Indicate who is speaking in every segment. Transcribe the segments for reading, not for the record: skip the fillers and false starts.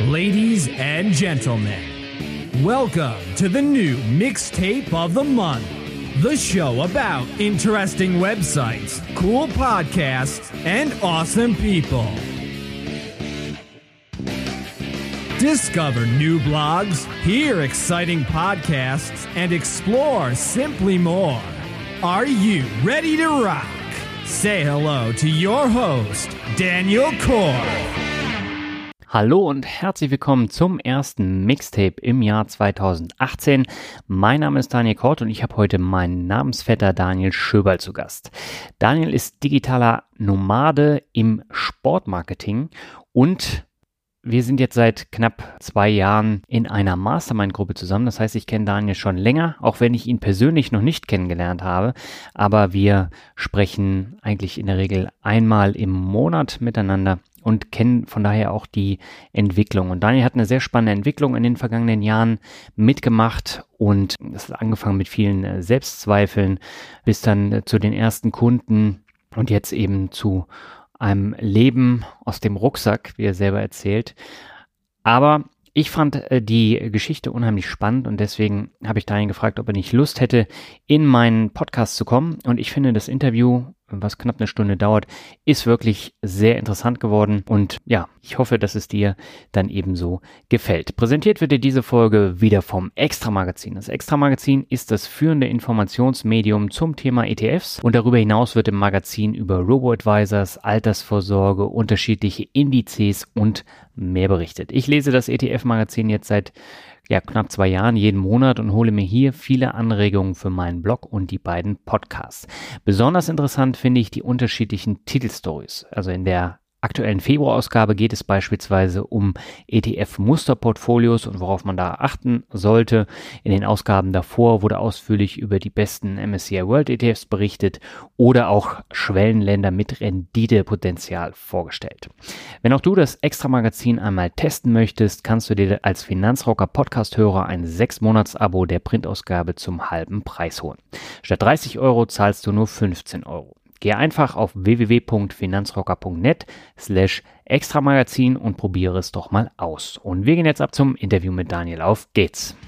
Speaker 1: Ladies and gentlemen, welcome to the new Mixtape of the Month, the show about interesting websites, cool podcasts, and awesome people. Discover new blogs, hear exciting podcasts, and explore simply more. Are you ready to rock? Say hello to your host, Daniel Korf.
Speaker 2: Hallo und herzlich willkommen zum ersten Mixtape im Jahr 2018. Mein Name ist Daniel Korf und ich habe heute meinen Namensvetter Daniel Schöberl zu Gast. Daniel ist digitaler Nomade im Sportmarketing und wir sind jetzt seit knapp 2 Jahren in einer Mastermind-Gruppe zusammen. Das heißt, ich kenne Daniel schon länger, auch wenn ich ihn persönlich noch nicht kennengelernt habe. Aber wir sprechen eigentlich in der Regel einmal im Monat miteinander und kennen von daher auch die Entwicklung. Und Daniel hat eine sehr spannende Entwicklung in den vergangenen Jahren mitgemacht und das hat angefangen mit vielen Selbstzweifeln bis dann zu den ersten Kunden und jetzt eben zu einem Leben aus dem Rucksack, wie er selber erzählt. Aber ich fand die Geschichte unheimlich spannend und deswegen habe ich Daniel gefragt, ob er nicht Lust hätte, in meinen Podcast zu kommen. Und ich finde, das Interview, was knapp eine Stunde dauert, ist wirklich sehr interessant geworden. Und ja, ich hoffe, dass es dir dann ebenso gefällt. Präsentiert wird dir diese Folge wieder vom Extra-Magazin. Das Extra-Magazin ist das führende Informationsmedium zum Thema ETFs. Und darüber hinaus wird im Magazin über Robo-Advisors, Altersvorsorge, unterschiedliche Indizes und mehr berichtet. Ich lese das ETF-Magazin jetzt seit knapp 2 Jahren jeden Monat und hole mir hier viele Anregungen für meinen Blog und die beiden Podcasts. Besonders interessant finde ich die unterschiedlichen Titelstories. Also in der aktuellen Februarausgabe geht es beispielsweise um ETF-Musterportfolios und worauf man da achten sollte. In den Ausgaben davor wurde ausführlich über die besten MSCI World ETFs berichtet oder auch Schwellenländer mit Renditepotenzial vorgestellt. Wenn auch du das Extra-Magazin einmal testen möchtest, kannst du dir als Finanzrocker-Podcast-Hörer ein 6-Monats-Abo der Printausgabe zum halben Preis holen. Statt 30 € zahlst du nur 15 €. Geh einfach auf www.finanzrocker.net/Extramagazin und probiere es doch mal aus. Und wir gehen jetzt ab zum Interview mit Daniel. Auf geht's!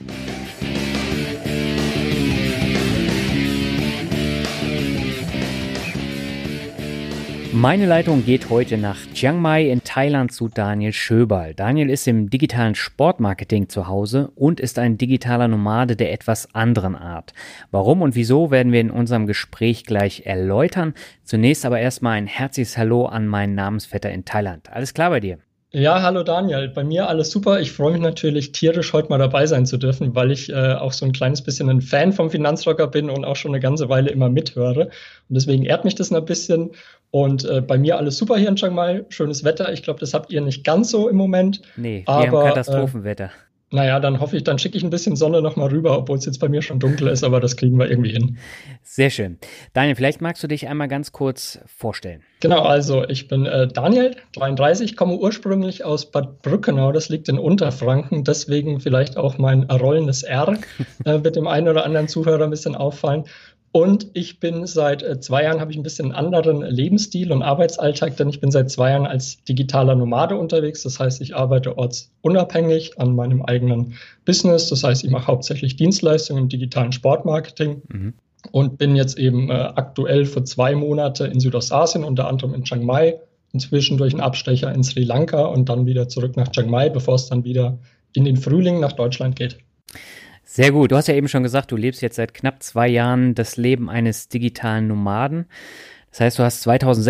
Speaker 2: Meine Leitung geht heute nach Chiang Mai in Thailand zu Daniel Schöberl. Daniel ist im digitalen Sportmarketing zu Hause und ist ein digitaler Nomade der etwas anderen Art. Warum und wieso werden wir in unserem Gespräch gleich erläutern. Zunächst aber erstmal ein herzliches Hallo an meinen Namensvetter in Thailand. Alles klar bei dir?
Speaker 3: Ja, hallo Daniel. Bei mir alles super. Ich freue mich natürlich tierisch, heute mal dabei sein zu dürfen, weil ich auch so ein kleines bisschen ein Fan vom Finanzrocker bin und auch schon eine ganze Weile immer mithöre. Und deswegen ehrt mich das ein bisschen. Und bei mir alles super hier in Chiang Mai. Schönes Wetter. Ich glaube, das habt ihr nicht ganz so im Moment.
Speaker 2: Nee, wir haben Katastrophenwetter.
Speaker 3: Naja, dann schicke ich ein bisschen Sonne nochmal rüber, obwohl es jetzt bei mir schon dunkel ist, aber das kriegen wir irgendwie hin.
Speaker 2: Sehr schön. Daniel, vielleicht magst du dich einmal ganz kurz vorstellen.
Speaker 3: Genau, also ich bin Daniel, 33, komme ursprünglich aus Bad Brückenau, das liegt in Unterfranken, deswegen vielleicht auch mein rollendes R wird dem einen oder anderen Zuhörer ein bisschen auffallen. Und ich bin seit 2 Jahren, habe ich ein bisschen einen anderen Lebensstil und Arbeitsalltag, denn ich bin seit 2 Jahren als digitaler Nomade unterwegs. Das heißt, ich arbeite ortsunabhängig an meinem eigenen Business. Das heißt, ich mache hauptsächlich Dienstleistungen im digitalen Sportmarketing und bin jetzt eben aktuell für 2 Monate in Südostasien, unter anderem in Chiang Mai, inzwischen durch einen Abstecher in Sri Lanka und dann wieder zurück nach Chiang Mai, bevor es dann wieder in den Frühling nach Deutschland geht.
Speaker 2: Sehr gut. Du hast ja eben schon gesagt, du lebst jetzt seit knapp 2 Jahren das Leben eines digitalen Nomaden. Das heißt, du hast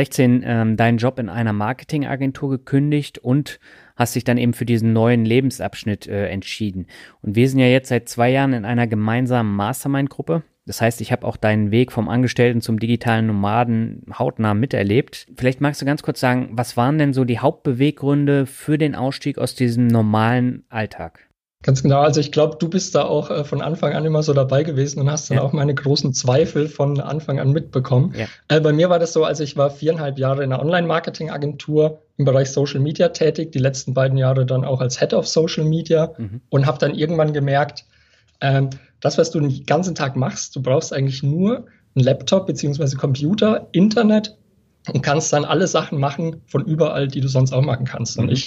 Speaker 2: 2016 deinen Job in einer Marketingagentur gekündigt und hast dich dann eben für diesen neuen Lebensabschnitt entschieden. Und wir sind ja jetzt seit 2 Jahren in einer gemeinsamen Mastermind-Gruppe. Das heißt, ich habe auch deinen Weg vom Angestellten zum digitalen Nomaden hautnah miterlebt. Vielleicht magst du ganz kurz sagen, was waren denn so die Hauptbeweggründe für den Ausstieg aus diesem normalen Alltag?
Speaker 3: Ganz genau, also ich glaube, du bist da auch von Anfang an immer so dabei gewesen und hast dann auch meine großen Zweifel von Anfang an mitbekommen. Ja. Bei mir war das so, also ich war 4,5 Jahre in einer Online-Marketing-Agentur im Bereich Social Media tätig, die letzten 2 Jahre dann auch als Head of Social Media und habe dann irgendwann gemerkt, das, was du den ganzen Tag machst, du brauchst eigentlich nur einen Laptop bzw. Computer, Internet und kannst dann alle Sachen machen von überall, die du sonst auch machen kannst. Und ich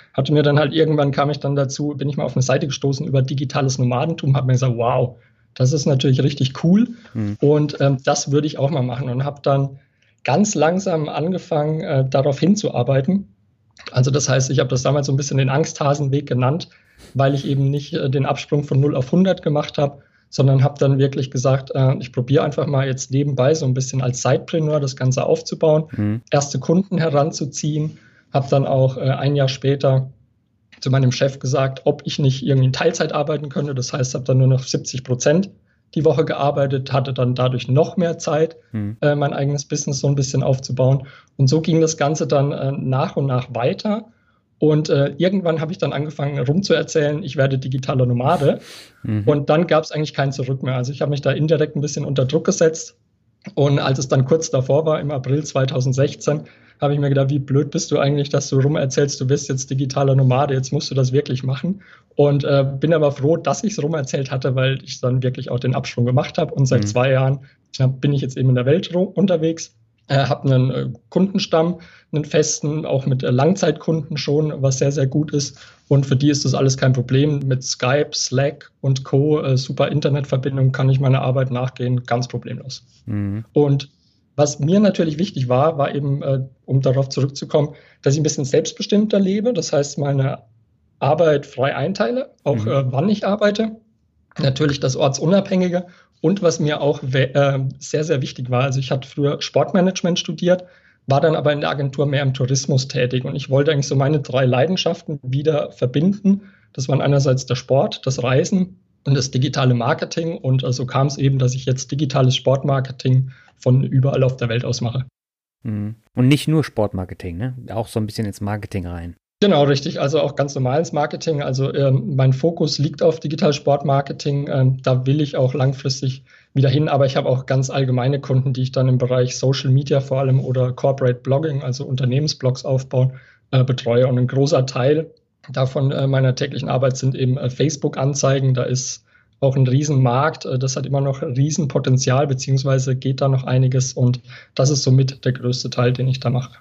Speaker 3: hatte mir dann halt irgendwann bin ich mal auf eine Seite gestoßen über digitales Nomadentum, habe mir gesagt, wow, das ist natürlich richtig cool und das würde ich auch mal machen und habe dann ganz langsam angefangen, darauf hinzuarbeiten. Also das heißt, ich habe das damals so ein bisschen den Angsthasenweg genannt, weil ich eben nicht den Absprung von 0 auf 100 gemacht habe, sondern habe dann wirklich gesagt, ich probiere einfach mal jetzt nebenbei so ein bisschen als Sidepreneur das Ganze aufzubauen, erste Kunden heranzuziehen, habe dann auch ein Jahr später zu meinem Chef gesagt, ob ich nicht irgendwie in Teilzeit arbeiten könnte. Das heißt, habe dann nur noch 70% die Woche gearbeitet, hatte dann dadurch noch mehr Zeit, mein eigenes Business so ein bisschen aufzubauen. Und so ging das Ganze dann nach und nach weiter. Und irgendwann habe ich dann angefangen rumzuerzählen, ich werde digitaler Nomade. Und dann gab es eigentlich kein Zurück mehr. Also ich habe mich da indirekt ein bisschen unter Druck gesetzt. Und als es dann kurz davor war, im April 2016, habe ich mir gedacht, wie blöd bist du eigentlich, dass du rumerzählst, du bist jetzt digitaler Nomade, jetzt musst du das wirklich machen. Und bin aber froh, dass ich es rumerzählt hatte, weil ich dann wirklich auch den Absprung gemacht habe. Und seit 2 Jahren bin ich jetzt eben in der Welt unterwegs, habe einen Kundenstamm, einen festen, auch mit Langzeitkunden schon, was sehr, sehr gut ist. Und für die ist das alles kein Problem. Mit Skype, Slack und Co., super Internetverbindung, kann ich meiner Arbeit nachgehen, ganz problemlos. Und was mir natürlich wichtig war, war eben, um darauf zurückzukommen, dass ich ein bisschen selbstbestimmter lebe. Das heißt, meine Arbeit frei einteile, auch wann ich arbeite. Natürlich das Ortsunabhängige. Und was mir auch sehr, sehr wichtig war, also ich hatte früher Sportmanagement studiert, war dann aber in der Agentur mehr im Tourismus tätig. Und ich wollte eigentlich so meine 3 Leidenschaften wieder verbinden. Das waren einerseits der Sport, das Reisen und das digitale Marketing. Und so kam es eben, dass ich jetzt digitales Sportmarketing von überall auf der Welt aus mache.
Speaker 2: Und nicht nur Sportmarketing, ne? Auch so ein bisschen ins Marketing rein.
Speaker 3: Genau, richtig. Also auch ganz normales Marketing. Also mein Fokus liegt auf Digital Sportmarketing. Da will ich auch langfristig wieder hin. Aber ich habe auch ganz allgemeine Kunden, die ich dann im Bereich Social Media vor allem oder Corporate Blogging, also Unternehmensblogs aufbauen, betreue. Und ein großer Teil davon meiner täglichen Arbeit sind eben Facebook-Anzeigen. Da ist auch ein Riesenmarkt. Das hat immer noch Riesenpotenzial, beziehungsweise geht da noch einiges. Und das ist somit der größte Teil, den ich da mache.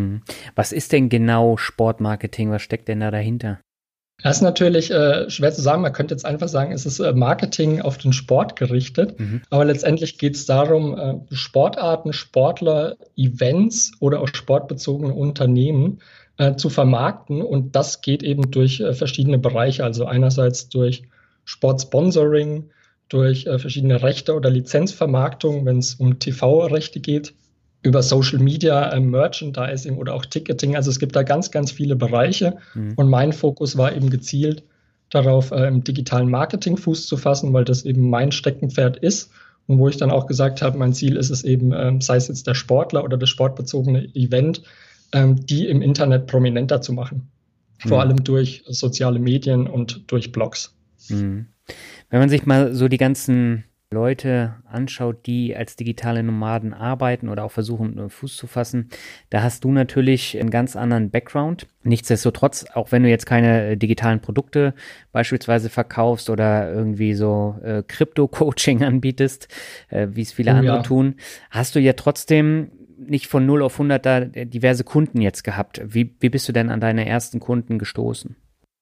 Speaker 2: Was ist denn genau Sportmarketing? Was steckt denn da dahinter?
Speaker 3: Das ist natürlich schwer zu sagen. Man könnte jetzt einfach sagen, es ist Marketing auf den Sport gerichtet. Aber letztendlich geht es darum, Sportarten, Sportler, Events oder auch sportbezogene Unternehmen zu vermarkten. Und das geht eben durch verschiedene Bereiche. Also einerseits durch Sportsponsoring, durch verschiedene Rechte oder Lizenzvermarktung, wenn es um TV-Rechte geht, über Social Media, Merchandising oder auch Ticketing. Also es gibt da ganz, ganz viele Bereiche. Und mein Fokus war eben gezielt darauf, im digitalen Marketing Fuß zu fassen, weil das eben mein Steckenpferd ist. Und wo ich dann auch gesagt habe, mein Ziel ist es eben, sei es jetzt der Sportler oder das sportbezogene Event, die im Internet prominenter zu machen. Vor allem durch soziale Medien und durch Blogs.
Speaker 2: Wenn man sich mal so die ganzen Leute anschaut, die als digitale Nomaden arbeiten oder auch versuchen, Fuß zu fassen, da hast du natürlich einen ganz anderen Background. Nichtsdestotrotz, auch wenn du jetzt keine digitalen Produkte beispielsweise verkaufst oder irgendwie so Krypto-Coaching anbietest, wie es viele andere tun, hast du ja trotzdem nicht von 0 auf 100 da diverse Kunden jetzt gehabt. Wie bist du denn an deine ersten Kunden gestoßen?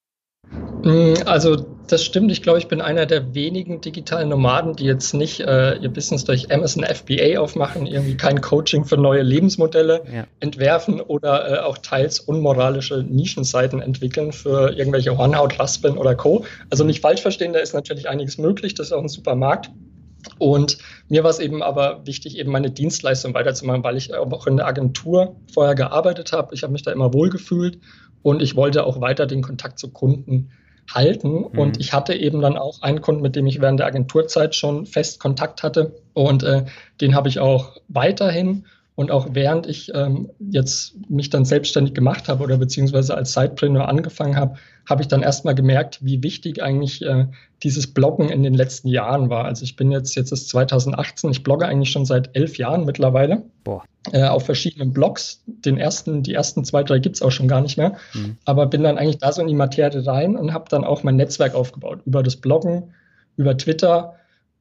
Speaker 3: Also das stimmt. Ich glaube, ich bin einer der wenigen digitalen Nomaden, die jetzt nicht ihr Business durch Amazon FBA aufmachen, irgendwie kein Coaching für neue Lebensmodelle entwerfen oder auch teils unmoralische Nischenseiten entwickeln für irgendwelche Hornhautraspeln oder Co. Also nicht falsch verstehen, da ist natürlich einiges möglich. Das ist auch ein super Markt. Und mir war es eben aber wichtig, eben meine Dienstleistung weiterzumachen, weil ich auch in der Agentur vorher gearbeitet habe. Ich habe mich da immer wohlgefühlt und ich wollte auch weiter den Kontakt zu Kunden halten. Und ich hatte eben dann auch einen Kunden, mit dem ich während der Agenturzeit schon fest Kontakt hatte. Und den habe ich auch weiterhin. Und auch während ich jetzt mich dann selbstständig gemacht habe oder beziehungsweise als Sidepreneur angefangen habe, habe ich dann erstmal gemerkt, wie wichtig eigentlich dieses Bloggen in den letzten Jahren war. Also ich bin jetzt ist 2018, ich blogge eigentlich schon seit 11 Jahren mittlerweile. Auf verschiedenen Blogs. Die ersten 2, 3 gibt es auch schon gar nicht mehr. Aber bin dann eigentlich da so in die Materie rein und habe dann auch mein Netzwerk aufgebaut. Über das Bloggen, über Twitter,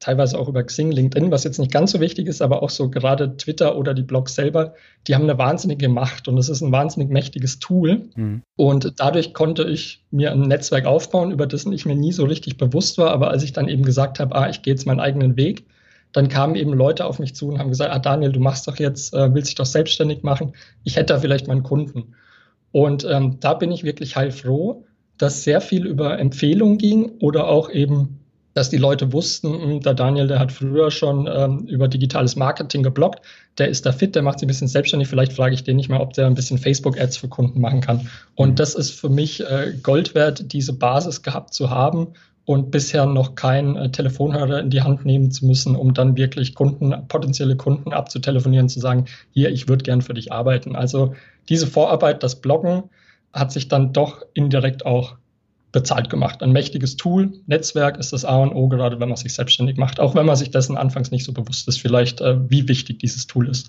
Speaker 3: teilweise auch über Xing, LinkedIn, was jetzt nicht ganz so wichtig ist, aber auch so gerade Twitter oder die Blogs selber, die haben eine wahnsinnige Macht und es ist ein wahnsinnig mächtiges Tool. Und dadurch konnte ich mir ein Netzwerk aufbauen, über dessen ich mir nie so richtig bewusst war. Aber als ich dann eben gesagt habe, ich gehe jetzt meinen eigenen Weg, dann kamen eben Leute auf mich zu und haben gesagt, Daniel, du machst doch jetzt, willst dich doch selbstständig machen, ich hätte da vielleicht mal einen Kunden. Und da bin ich wirklich heilfroh, dass sehr viel über Empfehlungen ging oder auch eben, dass die Leute wussten, der Daniel, der hat früher schon über digitales Marketing gebloggt, der ist da fit, der macht sich ein bisschen selbstständig, vielleicht frage ich den nicht mal, ob der ein bisschen Facebook-Ads für Kunden machen kann. Und das ist für mich Gold wert, diese Basis gehabt zu haben und bisher noch keinen Telefonhörer in die Hand nehmen zu müssen, um dann wirklich potenzielle Kunden abzutelefonieren, zu sagen, hier, ich würde gern für dich arbeiten. Also diese Vorarbeit, das Bloggen, hat sich dann doch indirekt auch bezahlt gemacht. Ein mächtiges Tool, Netzwerk ist das A und O, gerade wenn man sich selbstständig macht, auch wenn man sich dessen anfangs nicht so bewusst ist, vielleicht wie wichtig dieses Tool ist.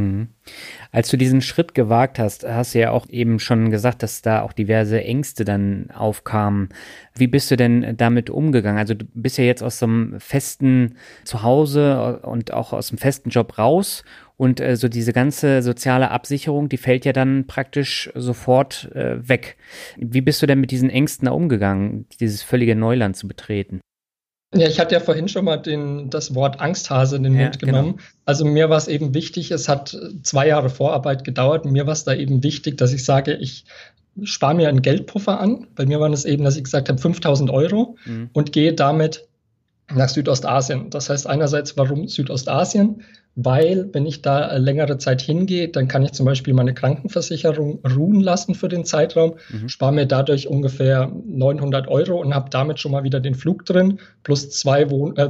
Speaker 2: Als du diesen Schritt gewagt hast, hast du ja auch eben schon gesagt, dass da auch diverse Ängste dann aufkamen. Wie bist du denn damit umgegangen? Also du bist ja jetzt aus so einem festen Zuhause und auch aus einem festen Job raus und so diese ganze soziale Absicherung, die fällt ja dann praktisch sofort weg. Wie bist du denn mit diesen Ängsten da umgegangen, dieses völlige Neuland zu betreten?
Speaker 3: Ja, ich hatte ja vorhin schon mal das Wort Angsthase in den Mund genommen. Genau. Also mir war es eben wichtig, es hat 2 Jahre Vorarbeit gedauert. Mir war es da eben wichtig, dass ich sage, ich spare mir einen Geldpuffer an. Bei mir war es eben, dass ich gesagt habe, 5.000 Euro und gehe damit nach Südostasien. Das heißt einerseits, warum Südostasien? Weil, wenn ich da längere Zeit hingehe, dann kann ich zum Beispiel meine Krankenversicherung ruhen lassen für den Zeitraum, spare mir dadurch ungefähr 900 Euro und habe damit schon mal wieder den Flug drin, plus 2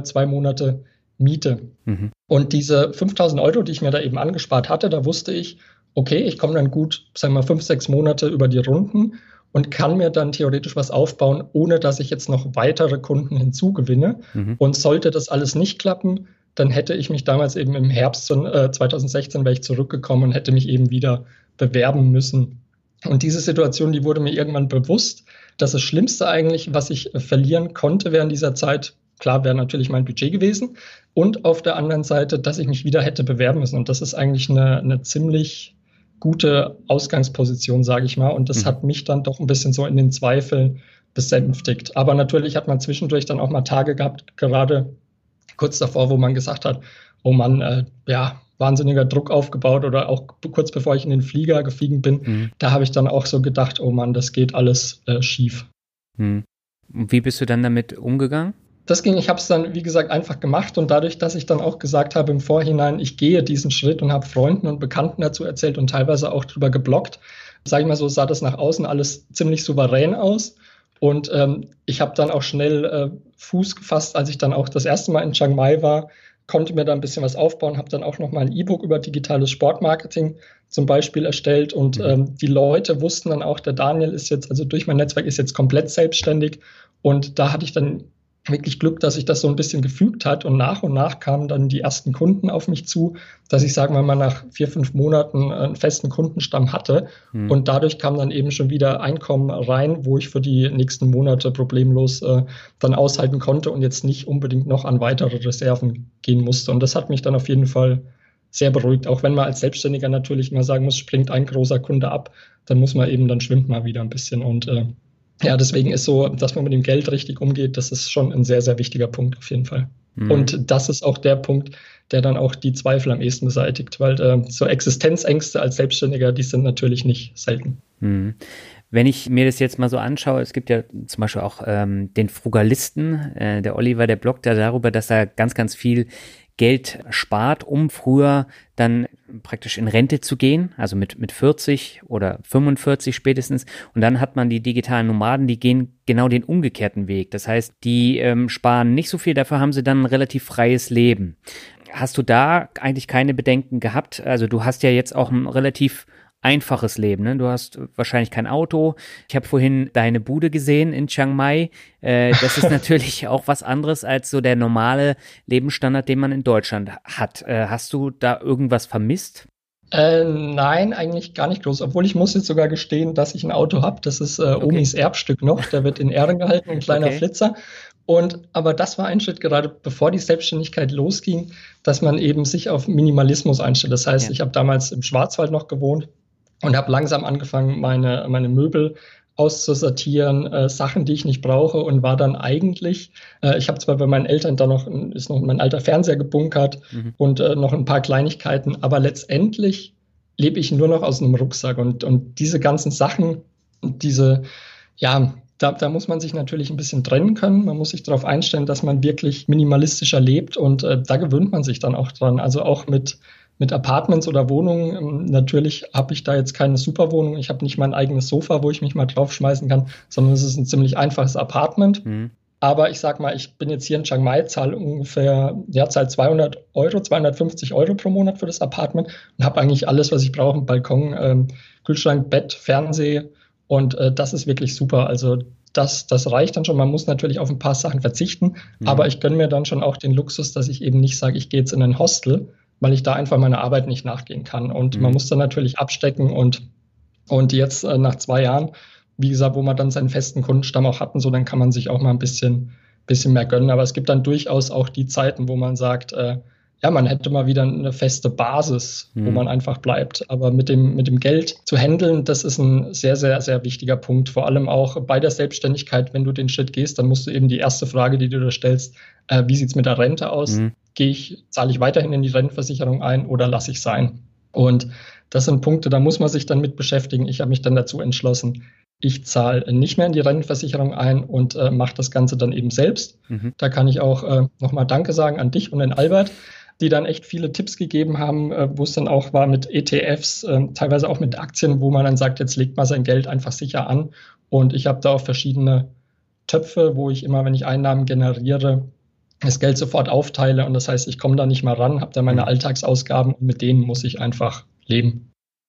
Speaker 3: Monate Miete. Und diese 5.000 Euro, die ich mir da eben angespart hatte, da wusste ich, okay, ich komme dann gut, sagen wir mal 5-6 Monate über die Runden und kann mir dann theoretisch was aufbauen, ohne dass ich jetzt noch weitere Kunden hinzugewinne. Und sollte das alles nicht klappen, dann hätte ich mich damals eben im Herbst 2016 wäre ich zurückgekommen und hätte mich eben wieder bewerben müssen. Und diese Situation, die wurde mir irgendwann bewusst, dass das Schlimmste eigentlich, was ich verlieren konnte während dieser Zeit, klar wäre natürlich mein Budget gewesen und auf der anderen Seite, dass ich mich wieder hätte bewerben müssen. Und das ist eigentlich eine ziemlich gute Ausgangsposition, sage ich mal. Und das hat mich dann doch ein bisschen so in den Zweifeln besänftigt. Aber natürlich hat man zwischendurch dann auch mal Tage gehabt, gerade kurz davor, wo man gesagt hat, oh Mann, wahnsinniger Druck aufgebaut oder auch kurz bevor ich in den Flieger gestiegen bin, da habe ich dann auch so gedacht, oh Mann, das geht alles schief.
Speaker 2: Und wie bist du dann damit umgegangen?
Speaker 3: Ich habe es dann, wie gesagt, einfach gemacht und dadurch, dass ich dann auch gesagt habe im Vorhinein, ich gehe diesen Schritt und habe Freunden und Bekannten dazu erzählt und teilweise auch drüber gebloggt, sage ich mal so, sah das nach außen alles ziemlich souverän aus. Und ich habe dann auch schnell Fuß gefasst, als ich dann auch das erste Mal in Chiang Mai war, konnte mir da ein bisschen was aufbauen, habe dann auch nochmal ein E-Book über digitales Sportmarketing zum Beispiel erstellt und die Leute wussten dann auch, der Daniel ist jetzt, also durch mein Netzwerk ist jetzt komplett selbstständig und da hatte ich dann wirklich Glück, dass sich das so ein bisschen gefügt hat und nach kamen dann die ersten Kunden auf mich zu, dass ich, sagen wir mal, nach 4-5 Monaten einen festen Kundenstamm hatte und dadurch kam dann eben schon wieder Einkommen rein, wo ich für die nächsten Monate problemlos dann aushalten konnte und jetzt nicht unbedingt noch an weitere Reserven gehen musste und das hat mich dann auf jeden Fall sehr beruhigt, auch wenn man als Selbstständiger natürlich immer sagen muss, springt ein großer Kunde ab, dann schwimmt man wieder ein bisschen und deswegen ist so, dass man mit dem Geld richtig umgeht, das ist schon ein sehr, sehr wichtiger Punkt auf jeden Fall. Und das ist auch der Punkt, der dann auch die Zweifel am ehesten beseitigt, weil so Existenzängste als Selbstständiger, die sind natürlich nicht selten.
Speaker 2: Wenn ich mir das jetzt mal so anschaue, es gibt ja zum Beispiel auch den Frugalisten, der Oliver, der bloggt ja darüber, dass er ganz, ganz viel Geld spart, um früher dann praktisch in Rente zu gehen, also mit 40 oder 45 spätestens. Und dann hat man die digitalen Nomaden, die gehen genau den umgekehrten Weg. Das heißt, die sparen nicht so viel, dafür haben sie dann ein relativ freies Leben. Hast du da eigentlich keine Bedenken gehabt? Also du hast ja jetzt auch ein relativ einfaches Leben, ne? Du hast wahrscheinlich kein Auto. Ich habe vorhin deine Bude gesehen in Chiang Mai. Das ist natürlich auch was anderes als so der normale Lebensstandard, den man in Deutschland hat. Hast du da irgendwas vermisst?
Speaker 3: Nein, eigentlich gar nicht groß. Obwohl ich muss jetzt sogar gestehen, dass ich ein Auto habe. Das ist Omis Erbstück noch. Der wird in Ehren gehalten, ein kleiner Flitzer. Aber das war ein Schritt, gerade bevor die Selbstständigkeit losging, dass man eben sich auf Minimalismus einstellt. Das heißt, ich habe damals im Schwarzwald noch gewohnt und habe langsam angefangen, meine Möbel auszusortieren, Sachen, die ich nicht brauche, und war dann eigentlich, ich habe zwar bei meinen Eltern da ist noch mein alter Fernseher gebunkert und noch ein paar Kleinigkeiten, aber letztendlich lebe ich nur noch aus einem Rucksack und diese ganzen Sachen, da muss man sich natürlich ein bisschen trennen können. Man muss sich darauf einstellen, dass man wirklich minimalistischer lebt, und da gewöhnt man sich dann auch dran. Also auch mit Apartments oder Wohnungen. Natürlich habe ich da jetzt keine Superwohnung. Ich habe nicht mein eigenes Sofa, wo ich mich mal draufschmeißen kann, sondern es ist ein ziemlich einfaches Apartment. Aber ich sag mal, ich bin jetzt hier in Chiang Mai, zahle 200 Euro, 250 Euro pro Monat für das Apartment und habe eigentlich alles, was ich brauche: einen Balkon, Kühlschrank, Bett, Fernseh, und das ist wirklich super. Also das reicht dann schon. Man muss natürlich auf ein paar Sachen verzichten, aber ich gönne mir dann schon auch den Luxus, dass ich eben nicht sage, ich gehe jetzt in ein Hostel, weil ich da einfach meiner Arbeit nicht nachgehen kann. Und man muss dann natürlich abstecken, und jetzt nach 2 Jahren, wie gesagt, wo man dann seinen festen Kundenstamm auch hatten, so, dann kann man sich auch mal ein bisschen mehr gönnen. Aber es gibt dann durchaus auch die Zeiten, wo man sagt, man hätte mal wieder eine feste Basis, wo man einfach bleibt. Aber mit dem Geld zu handeln, das ist ein sehr, sehr, sehr wichtiger Punkt. Vor allem auch bei der Selbstständigkeit, wenn du den Schritt gehst, dann musst du eben die erste Frage, die du dir stellst, wie sieht es mit der Rente aus? Zahle ich weiterhin in die Rentenversicherung ein oder lasse ich sein? Und das sind Punkte, da muss man sich dann mit beschäftigen. Ich habe mich dann dazu entschlossen, ich zahle nicht mehr in die Rentenversicherung ein und mache das Ganze dann eben selbst. Da kann ich auch nochmal Danke sagen an dich und den Albert, die dann echt viele Tipps gegeben haben, wo es dann auch war mit ETFs, teilweise auch mit Aktien, wo man dann sagt, jetzt legt man sein Geld einfach sicher an. Und ich habe da auch verschiedene Töpfe, wo ich immer, wenn ich Einnahmen generiere, das Geld sofort aufteile. Und das heißt, ich komme da nicht mal ran, habe da meine Alltagsausgaben, und mit denen muss ich einfach leben.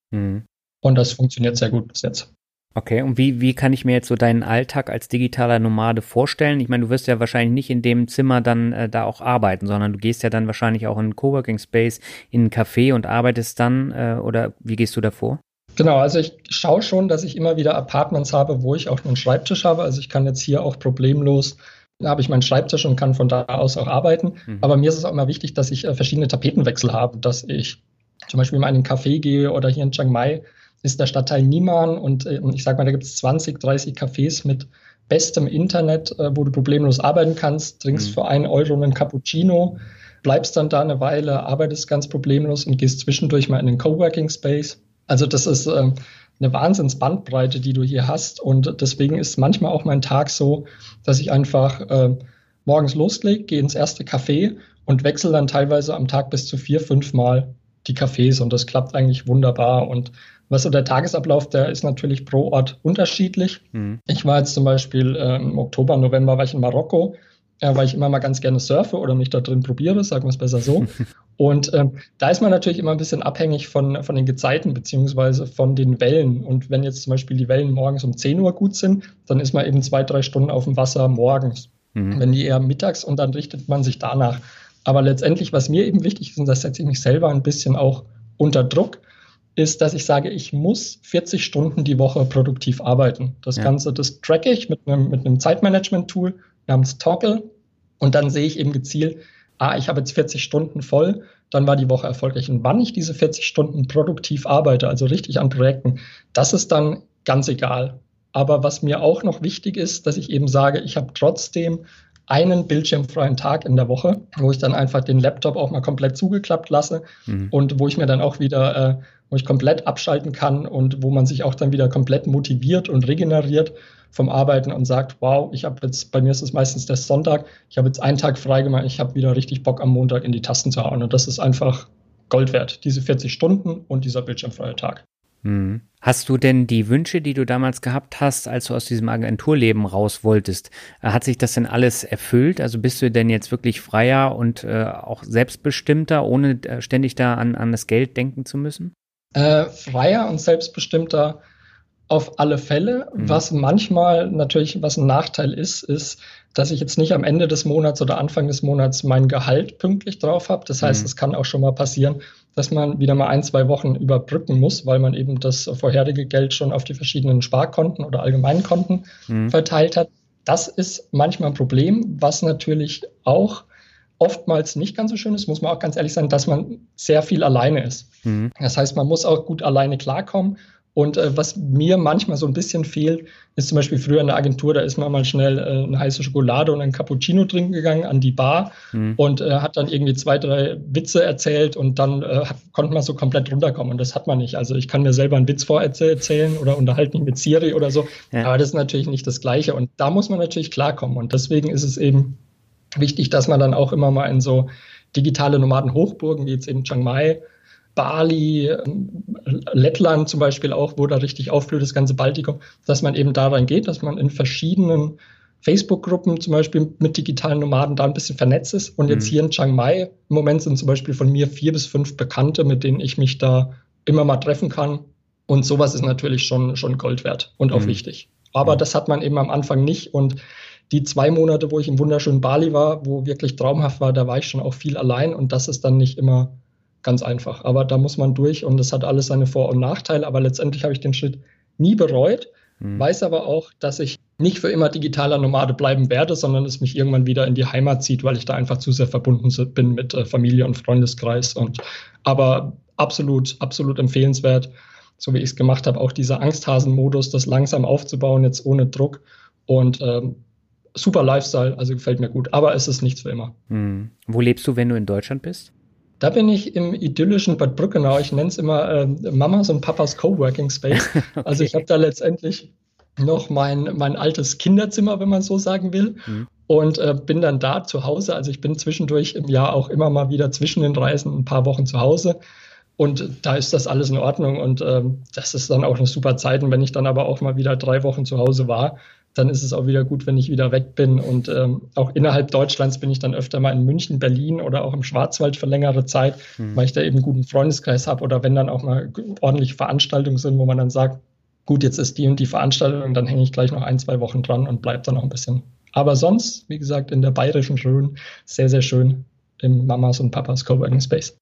Speaker 3: Und das funktioniert sehr gut bis jetzt.
Speaker 2: Okay, und wie kann ich mir jetzt so deinen Alltag als digitaler Nomade vorstellen? Ich meine, du wirst ja wahrscheinlich nicht in dem Zimmer dann da auch arbeiten, sondern du gehst ja dann wahrscheinlich auch in einen Coworking Space, in ein Café und arbeitest dann, oder wie gehst du da vor?
Speaker 3: Genau, also ich schaue schon, dass ich immer wieder Apartments habe, wo ich auch einen Schreibtisch habe. Also ich kann jetzt hier auch problemlos, da habe ich meinen Schreibtisch und kann von da aus auch arbeiten. Aber mir ist es auch immer wichtig, dass ich verschiedene Tapetenwechsel habe, dass ich zum Beispiel mal in einen Café gehe, oder hier in Chiang Mai ist der Stadtteil Niman, und ich sag mal, da gibt es 20, 30 Cafés mit bestem Internet, wo du problemlos arbeiten kannst, trinkst für 1 Euro einen Cappuccino, bleibst dann da eine Weile, arbeitest ganz problemlos und gehst zwischendurch mal in den Coworking Space. Also das ist eine Wahnsinnsbandbreite, die du hier hast, und deswegen ist manchmal auch mein Tag so, dass ich einfach morgens loslege, gehe ins erste Café und wechsle dann teilweise am Tag bis zu 4, 5 Mal die Cafés, und das klappt eigentlich wunderbar. Und was so der Tagesablauf, der ist natürlich pro Ort unterschiedlich. Ich war jetzt zum Beispiel im Oktober, November war ich in Marokko, weil ich immer mal ganz gerne surfe oder mich da drin probiere, sagen wir es besser so. Und da ist man natürlich immer ein bisschen abhängig von den Gezeiten beziehungsweise von den Wellen. Und wenn jetzt zum Beispiel die Wellen morgens um 10 Uhr gut sind, dann ist man eben 2, 3 Stunden auf dem Wasser morgens. Wenn die eher mittags, und dann richtet man sich danach. Aber letztendlich, was mir eben wichtig ist, und das setze ich mich selber ein bisschen auch unter Druck, ist, dass ich sage, ich muss 40 Stunden die Woche produktiv arbeiten. Das Ganze, das tracke ich mit einem Zeitmanagement-Tool namens Toggle, und dann sehe ich eben gezielt, ich habe jetzt 40 Stunden voll, dann war die Woche erfolgreich. Und wann ich diese 40 Stunden produktiv arbeite, also richtig an Projekten, das ist dann ganz egal. Aber was mir auch noch wichtig ist, dass ich eben sage, ich habe trotzdem einen bildschirmfreien Tag in der Woche, wo ich dann einfach den Laptop auch mal komplett zugeklappt lasse und wo ich mir dann auch wieder, wo ich komplett abschalten kann und wo man sich auch dann wieder komplett motiviert und regeneriert vom Arbeiten und sagt, wow, ich habe jetzt, bei mir ist es meistens der Sonntag, ich habe jetzt einen Tag frei gemacht, ich habe wieder richtig Bock am Montag in die Tasten zu hauen, und das ist einfach Gold wert, diese 40 Stunden und dieser bildschirmfreie Tag.
Speaker 2: Hast du denn die Wünsche, die du damals gehabt hast, als du aus diesem Agenturleben raus wolltest, hat sich das denn alles erfüllt? Also bist du denn jetzt wirklich freier und auch selbstbestimmter, ohne ständig da an das Geld denken zu müssen?
Speaker 3: Freier und selbstbestimmter auf alle Fälle. Was manchmal natürlich, was ein Nachteil ist, dass ich jetzt nicht am Ende des Monats oder Anfang des Monats mein Gehalt pünktlich drauf habe. Das heißt, es kann auch schon mal passieren, dass man wieder mal 1, 2 Wochen überbrücken muss, weil man eben das vorherige Geld schon auf die verschiedenen Sparkonten oder Allgemeinkonten verteilt hat. Das ist manchmal ein Problem, was natürlich auch oftmals nicht ganz so schön ist, muss man auch ganz ehrlich sagen, dass man sehr viel alleine ist. Das heißt, man muss auch gut alleine klarkommen. Und was mir manchmal so ein bisschen fehlt, ist zum Beispiel früher in der Agentur, da ist man mal schnell eine heiße Schokolade und ein Cappuccino trinken gegangen an die Bar und hat dann irgendwie 2, 3 Witze erzählt und dann konnte man so komplett runterkommen. Und das hat man nicht. Also ich kann mir selber einen Witz vorerzählen oder unterhalte mich mit Siri oder so, aber das ist natürlich nicht das Gleiche. Und da muss man natürlich klarkommen. Und deswegen ist es eben wichtig, dass man dann auch immer mal in so digitale Nomaden-Hochburgen, wie jetzt eben Chiang Mai, Bali, Lettland zum Beispiel auch, wo da richtig aufblüht, das ganze Baltikum, dass man eben da reingeht, dass man in verschiedenen Facebook-Gruppen zum Beispiel mit digitalen Nomaden da ein bisschen vernetzt ist. Und jetzt hier in Chiang Mai, im Moment sind zum Beispiel von mir 4 bis 5 Bekannte, mit denen ich mich da immer mal treffen kann. Und sowas ist natürlich schon Gold wert und auch wichtig. Aber das hat man eben am Anfang nicht. Und die 2 Monate, wo ich im wunderschönen Bali war, wo wirklich traumhaft war, da war ich schon auch viel allein. Und das ist dann nicht immer ganz einfach. Aber da muss man durch und das hat alles seine Vor- und Nachteile. Aber letztendlich habe ich den Schritt nie bereut, weiß aber auch, dass ich nicht für immer digitaler Nomade bleiben werde, sondern es mich irgendwann wieder in die Heimat zieht, weil ich da einfach zu sehr verbunden bin mit Familie und Freundeskreis. Aber absolut, absolut empfehlenswert, so wie ich es gemacht habe, auch dieser Angsthasen-Modus, das langsam aufzubauen, jetzt ohne Druck und super Lifestyle, also gefällt mir gut. Aber es ist nichts für immer.
Speaker 2: Wo lebst du, wenn du in Deutschland bist?
Speaker 3: Da bin ich im idyllischen Bad Brückenau. Ich nenne es immer Mamas und Papas Coworking Space. Okay. Also ich habe da letztendlich noch mein altes Kinderzimmer, wenn man so sagen will. Und bin dann da zu Hause. Also ich bin zwischendurch im Jahr auch immer mal wieder zwischen den Reisen ein paar Wochen zu Hause. Und da ist das alles in Ordnung. Und das ist dann auch eine super Zeit. Und wenn ich dann aber auch mal wieder 3 Wochen zu Hause war, dann ist es auch wieder gut, wenn ich wieder weg bin. Und auch innerhalb Deutschlands bin ich dann öfter mal in München, Berlin oder auch im Schwarzwald für längere Zeit, weil ich da eben einen guten Freundeskreis habe. Oder wenn dann auch mal ordentliche Veranstaltungen sind, wo man dann sagt, gut, jetzt ist die und die Veranstaltung, dann hänge ich gleich noch 1, 2 Wochen dran und bleibe dann noch ein bisschen. Aber sonst, wie gesagt, in der bayerischen Rhön, sehr, sehr schön im Mamas und Papas Coworking Space.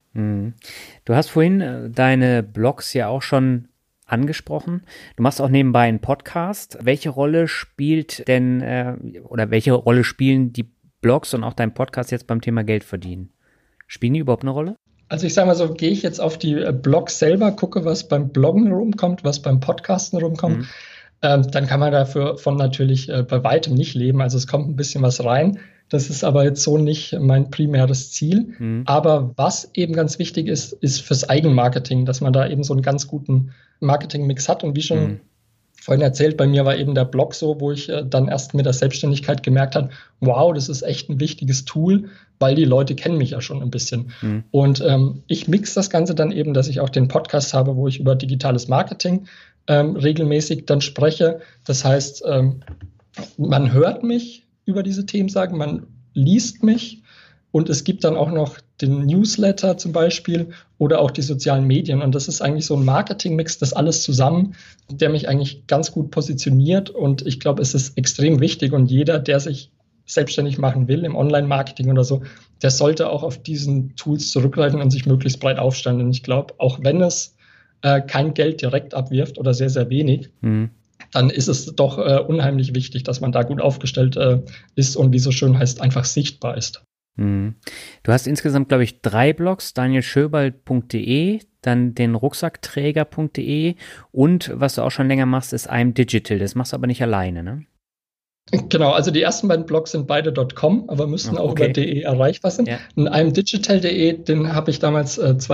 Speaker 2: Du hast vorhin deine Blogs ja auch schon angesprochen. Du machst auch nebenbei einen Podcast. Welche Rolle spielt denn oder welche Rolle spielen die Blogs und auch dein Podcast jetzt beim Thema Geld verdienen? Spielen die überhaupt eine Rolle?
Speaker 3: Also ich sage mal so, gehe ich jetzt auf die Blogs selber, gucke, was beim Bloggen rumkommt, was beim Podcasten rumkommt, dann kann man davon natürlich bei weitem nicht leben. Also es kommt ein bisschen was rein. Das ist aber jetzt so nicht mein primäres Ziel. Aber was eben ganz wichtig ist, ist fürs Eigenmarketing, dass man da eben so einen ganz guten Marketingmix hat. Und wie schon vorhin erzählt, bei mir war eben der Blog so, wo ich dann erst mit der Selbstständigkeit gemerkt habe, wow, das ist echt ein wichtiges Tool, weil die Leute kennen mich ja schon ein bisschen. Und ich mixe das Ganze dann eben, dass ich auch den Podcast habe, wo ich über digitales Marketing regelmäßig dann spreche. Das heißt, man hört mich über diese Themen sagen, man liest mich und es gibt dann auch noch den Newsletter zum Beispiel oder auch die sozialen Medien und das ist eigentlich so ein Marketingmix, das alles zusammen, der mich eigentlich ganz gut positioniert und ich glaube, es ist extrem wichtig und jeder, der sich selbstständig machen will im Online-Marketing oder so, der sollte auch auf diesen Tools zurückgreifen und sich möglichst breit aufstellen und ich glaube, auch wenn es kein Geld direkt abwirft oder sehr, sehr wenig, dann ist es doch unheimlich wichtig, dass man da gut aufgestellt ist und wie so schön heißt, einfach sichtbar ist.
Speaker 2: Du hast insgesamt, glaube ich, 3 Blogs, danielschöberl.de, dann den Rucksackträger.de und was du auch schon länger machst, ist I'm Digital. Das machst du aber nicht alleine, ne?
Speaker 3: Genau, also die ersten beiden Blogs sind beide .com, aber müssten auch über .de erreichbar sein. Ja. Und imdigital.de, den habe ich damals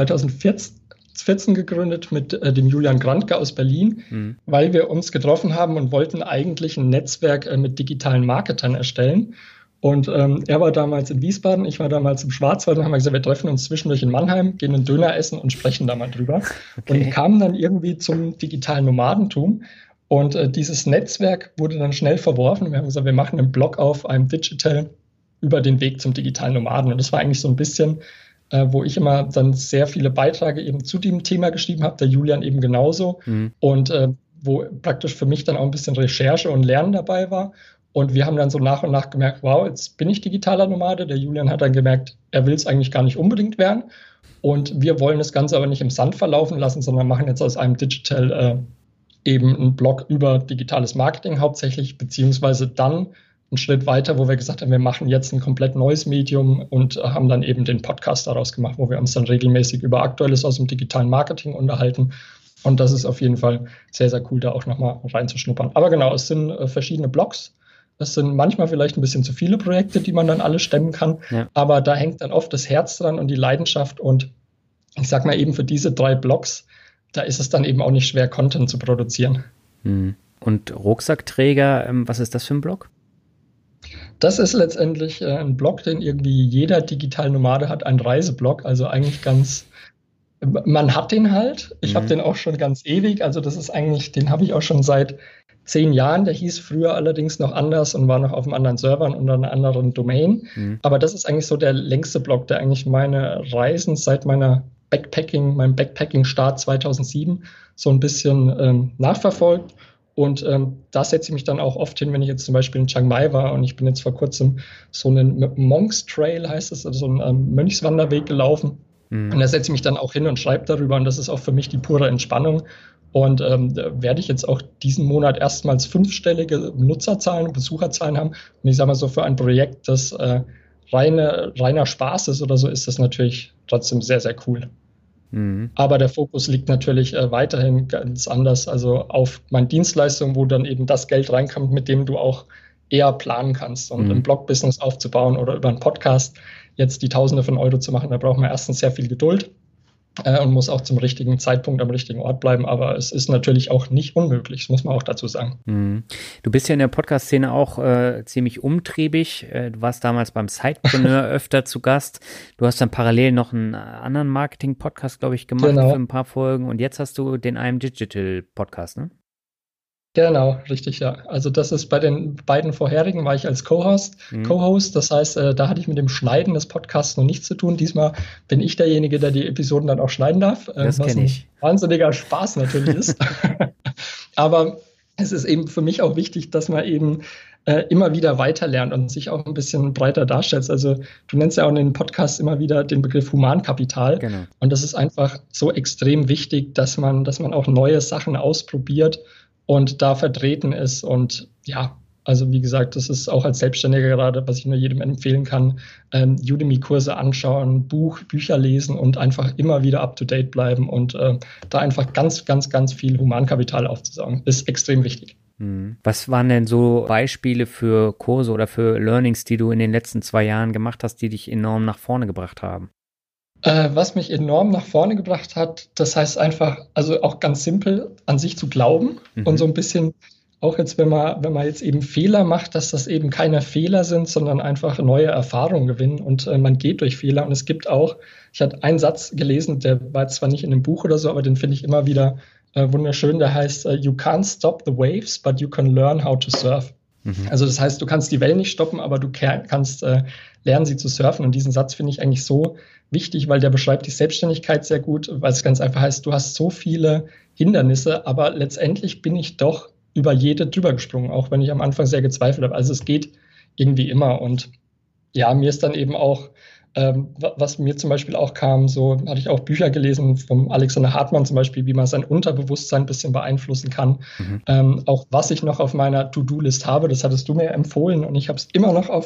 Speaker 3: 2014 gegründet mit dem Julian Grandke aus Berlin, weil wir uns getroffen haben und wollten eigentlich ein Netzwerk mit digitalen Marketern erstellen. Und er war damals in Wiesbaden, ich war damals im Schwarzwald und haben gesagt, wir treffen uns zwischendurch in Mannheim, gehen einen Döner essen und sprechen da mal drüber. Okay. Und kamen dann irgendwie zum digitalen Nomadentum. Und dieses Netzwerk wurde dann schnell verworfen. Wir haben gesagt, wir machen einen Blog auf einem Digital über den Weg zum digitalen Nomaden. Und das war eigentlich so ein bisschen, wo ich immer dann sehr viele Beiträge eben zu dem Thema geschrieben habe, der Julian eben genauso. Und wo praktisch für mich dann auch ein bisschen Recherche und Lernen dabei war. Und wir haben dann so nach und nach gemerkt, wow, jetzt bin ich digitaler Nomade. Der Julian hat dann gemerkt, er will es eigentlich gar nicht unbedingt werden. Und wir wollen das Ganze aber nicht im Sand verlaufen lassen, sondern machen jetzt aus einem Digital eben einen Blog über digitales Marketing hauptsächlich, beziehungsweise dann einen Schritt weiter, wo wir gesagt haben, wir machen jetzt ein komplett neues Medium und haben dann eben den Podcast daraus gemacht, wo wir uns dann regelmäßig über Aktuelles aus dem digitalen Marketing unterhalten. Und das ist auf jeden Fall sehr, sehr cool, da auch nochmal reinzuschnuppern. Aber genau, es sind verschiedene Blogs. Es sind manchmal vielleicht ein bisschen zu viele Projekte, die man dann alle stemmen kann. Ja. Aber da hängt dann oft das Herz dran und die Leidenschaft. Und ich sag mal eben für diese 3 Blogs, da ist es dann eben auch nicht schwer, Content zu produzieren.
Speaker 2: Und Rucksackträger, was ist das für ein Blog?
Speaker 3: Das ist letztendlich ein Blog, den irgendwie jeder Digital-Nomade hat, ein Reiseblog. Also eigentlich ganz, man hat den halt. Ich habe den auch schon ganz ewig. Also das ist eigentlich, den habe ich auch schon seit 10 Jahren. Der hieß früher allerdings noch anders und war noch auf einem anderen Server und unter einer anderen Domain. Aber das ist eigentlich so der längste Blog, der eigentlich meine Reisen seit meinem Backpacking-Start 2007 so ein bisschen nachverfolgt. Und da setze ich mich dann auch oft hin, wenn ich jetzt zum Beispiel in Chiang Mai war und ich bin jetzt vor kurzem so einen Monks Trail, heißt es, also so einen Mönchswanderweg gelaufen. Und da setze ich mich dann auch hin und schreibe darüber und das ist auch für mich die pure Entspannung. Und werde ich jetzt auch diesen Monat erstmals 5-stellige Nutzerzahlen, Besucherzahlen haben. Und ich sage mal so, für ein Projekt, das reiner Spaß ist oder so, ist das natürlich trotzdem sehr, sehr cool. Aber der Fokus liegt natürlich weiterhin ganz anders, also auf meine Dienstleistung, wo dann eben das Geld reinkommt, mit dem du auch eher planen kannst. Und ein Blog-Business aufzubauen oder über einen Podcast jetzt die Tausende von Euro zu machen, da braucht man erstens sehr viel Geduld und muss auch zum richtigen Zeitpunkt am richtigen Ort bleiben. Aber es ist natürlich auch nicht unmöglich, das muss man auch dazu sagen.
Speaker 2: Du bist ja in der Podcast-Szene auch ziemlich umtriebig. Du warst damals beim Sidepreneur öfter zu Gast. Du hast dann parallel noch einen anderen Marketing-Podcast, glaube ich, gemacht für ein paar Folgen. Und jetzt hast du den IM Digital-Podcast, ne?
Speaker 3: Genau, richtig, ja. Also das ist bei den beiden vorherigen war ich als Co-Host. Das heißt, da hatte ich mit dem Schneiden des Podcasts noch nichts zu tun. Diesmal bin ich derjenige, der die Episoden dann auch schneiden darf.
Speaker 2: Das kenne ich.
Speaker 3: Wahnsinniger Spaß natürlich ist. Aber es ist eben für mich auch wichtig, dass man eben immer wieder weiterlernt und sich auch ein bisschen breiter darstellt. Also du nennst ja auch in den Podcasts immer wieder den Begriff Humankapital.
Speaker 2: Genau.
Speaker 3: Und das ist einfach so extrem wichtig, dass man auch neue Sachen ausprobiert und da vertreten ist. Und ja, also wie gesagt, das ist auch als Selbstständiger gerade, was ich nur jedem empfehlen kann, Udemy-Kurse anschauen, Bücher lesen und einfach immer wieder up-to-date bleiben und da einfach ganz, ganz, ganz viel Humankapital aufzusaugen, ist extrem wichtig.
Speaker 2: Was waren denn so Beispiele für Kurse oder für Learnings, die du in den letzten 2 Jahren gemacht hast, die dich enorm nach vorne gebracht haben?
Speaker 3: Was mich enorm nach vorne gebracht hat, das heißt einfach, also auch ganz simpel, an sich zu glauben und so ein bisschen, auch jetzt, wenn man jetzt eben Fehler macht, dass das eben keine Fehler sind, sondern einfach neue Erfahrungen gewinnen und man geht durch Fehler. Und es gibt auch, ich hatte einen Satz gelesen, der war zwar nicht in einem Buch oder so, aber den finde ich immer wieder wunderschön, der heißt, you can't stop the waves, but you can learn how to surf. Also das heißt, du kannst die Wellen nicht stoppen, aber du kannst lernen, sie zu surfen. Und diesen Satz finde ich eigentlich so wichtig, weil der beschreibt die Selbstständigkeit sehr gut, weil es ganz einfach heißt, du hast so viele Hindernisse, aber letztendlich bin ich doch über jede drüber gesprungen, auch wenn ich am Anfang sehr gezweifelt habe. Also es geht irgendwie immer. Und ja, mir ist dann eben auch, was mir zum Beispiel auch kam, so hatte ich auch Bücher gelesen vom Alexander Hartmann zum Beispiel, wie man sein Unterbewusstsein ein bisschen beeinflussen kann. Auch was ich noch auf meiner To-Do-List habe, das hattest du mir empfohlen und ich habe es immer noch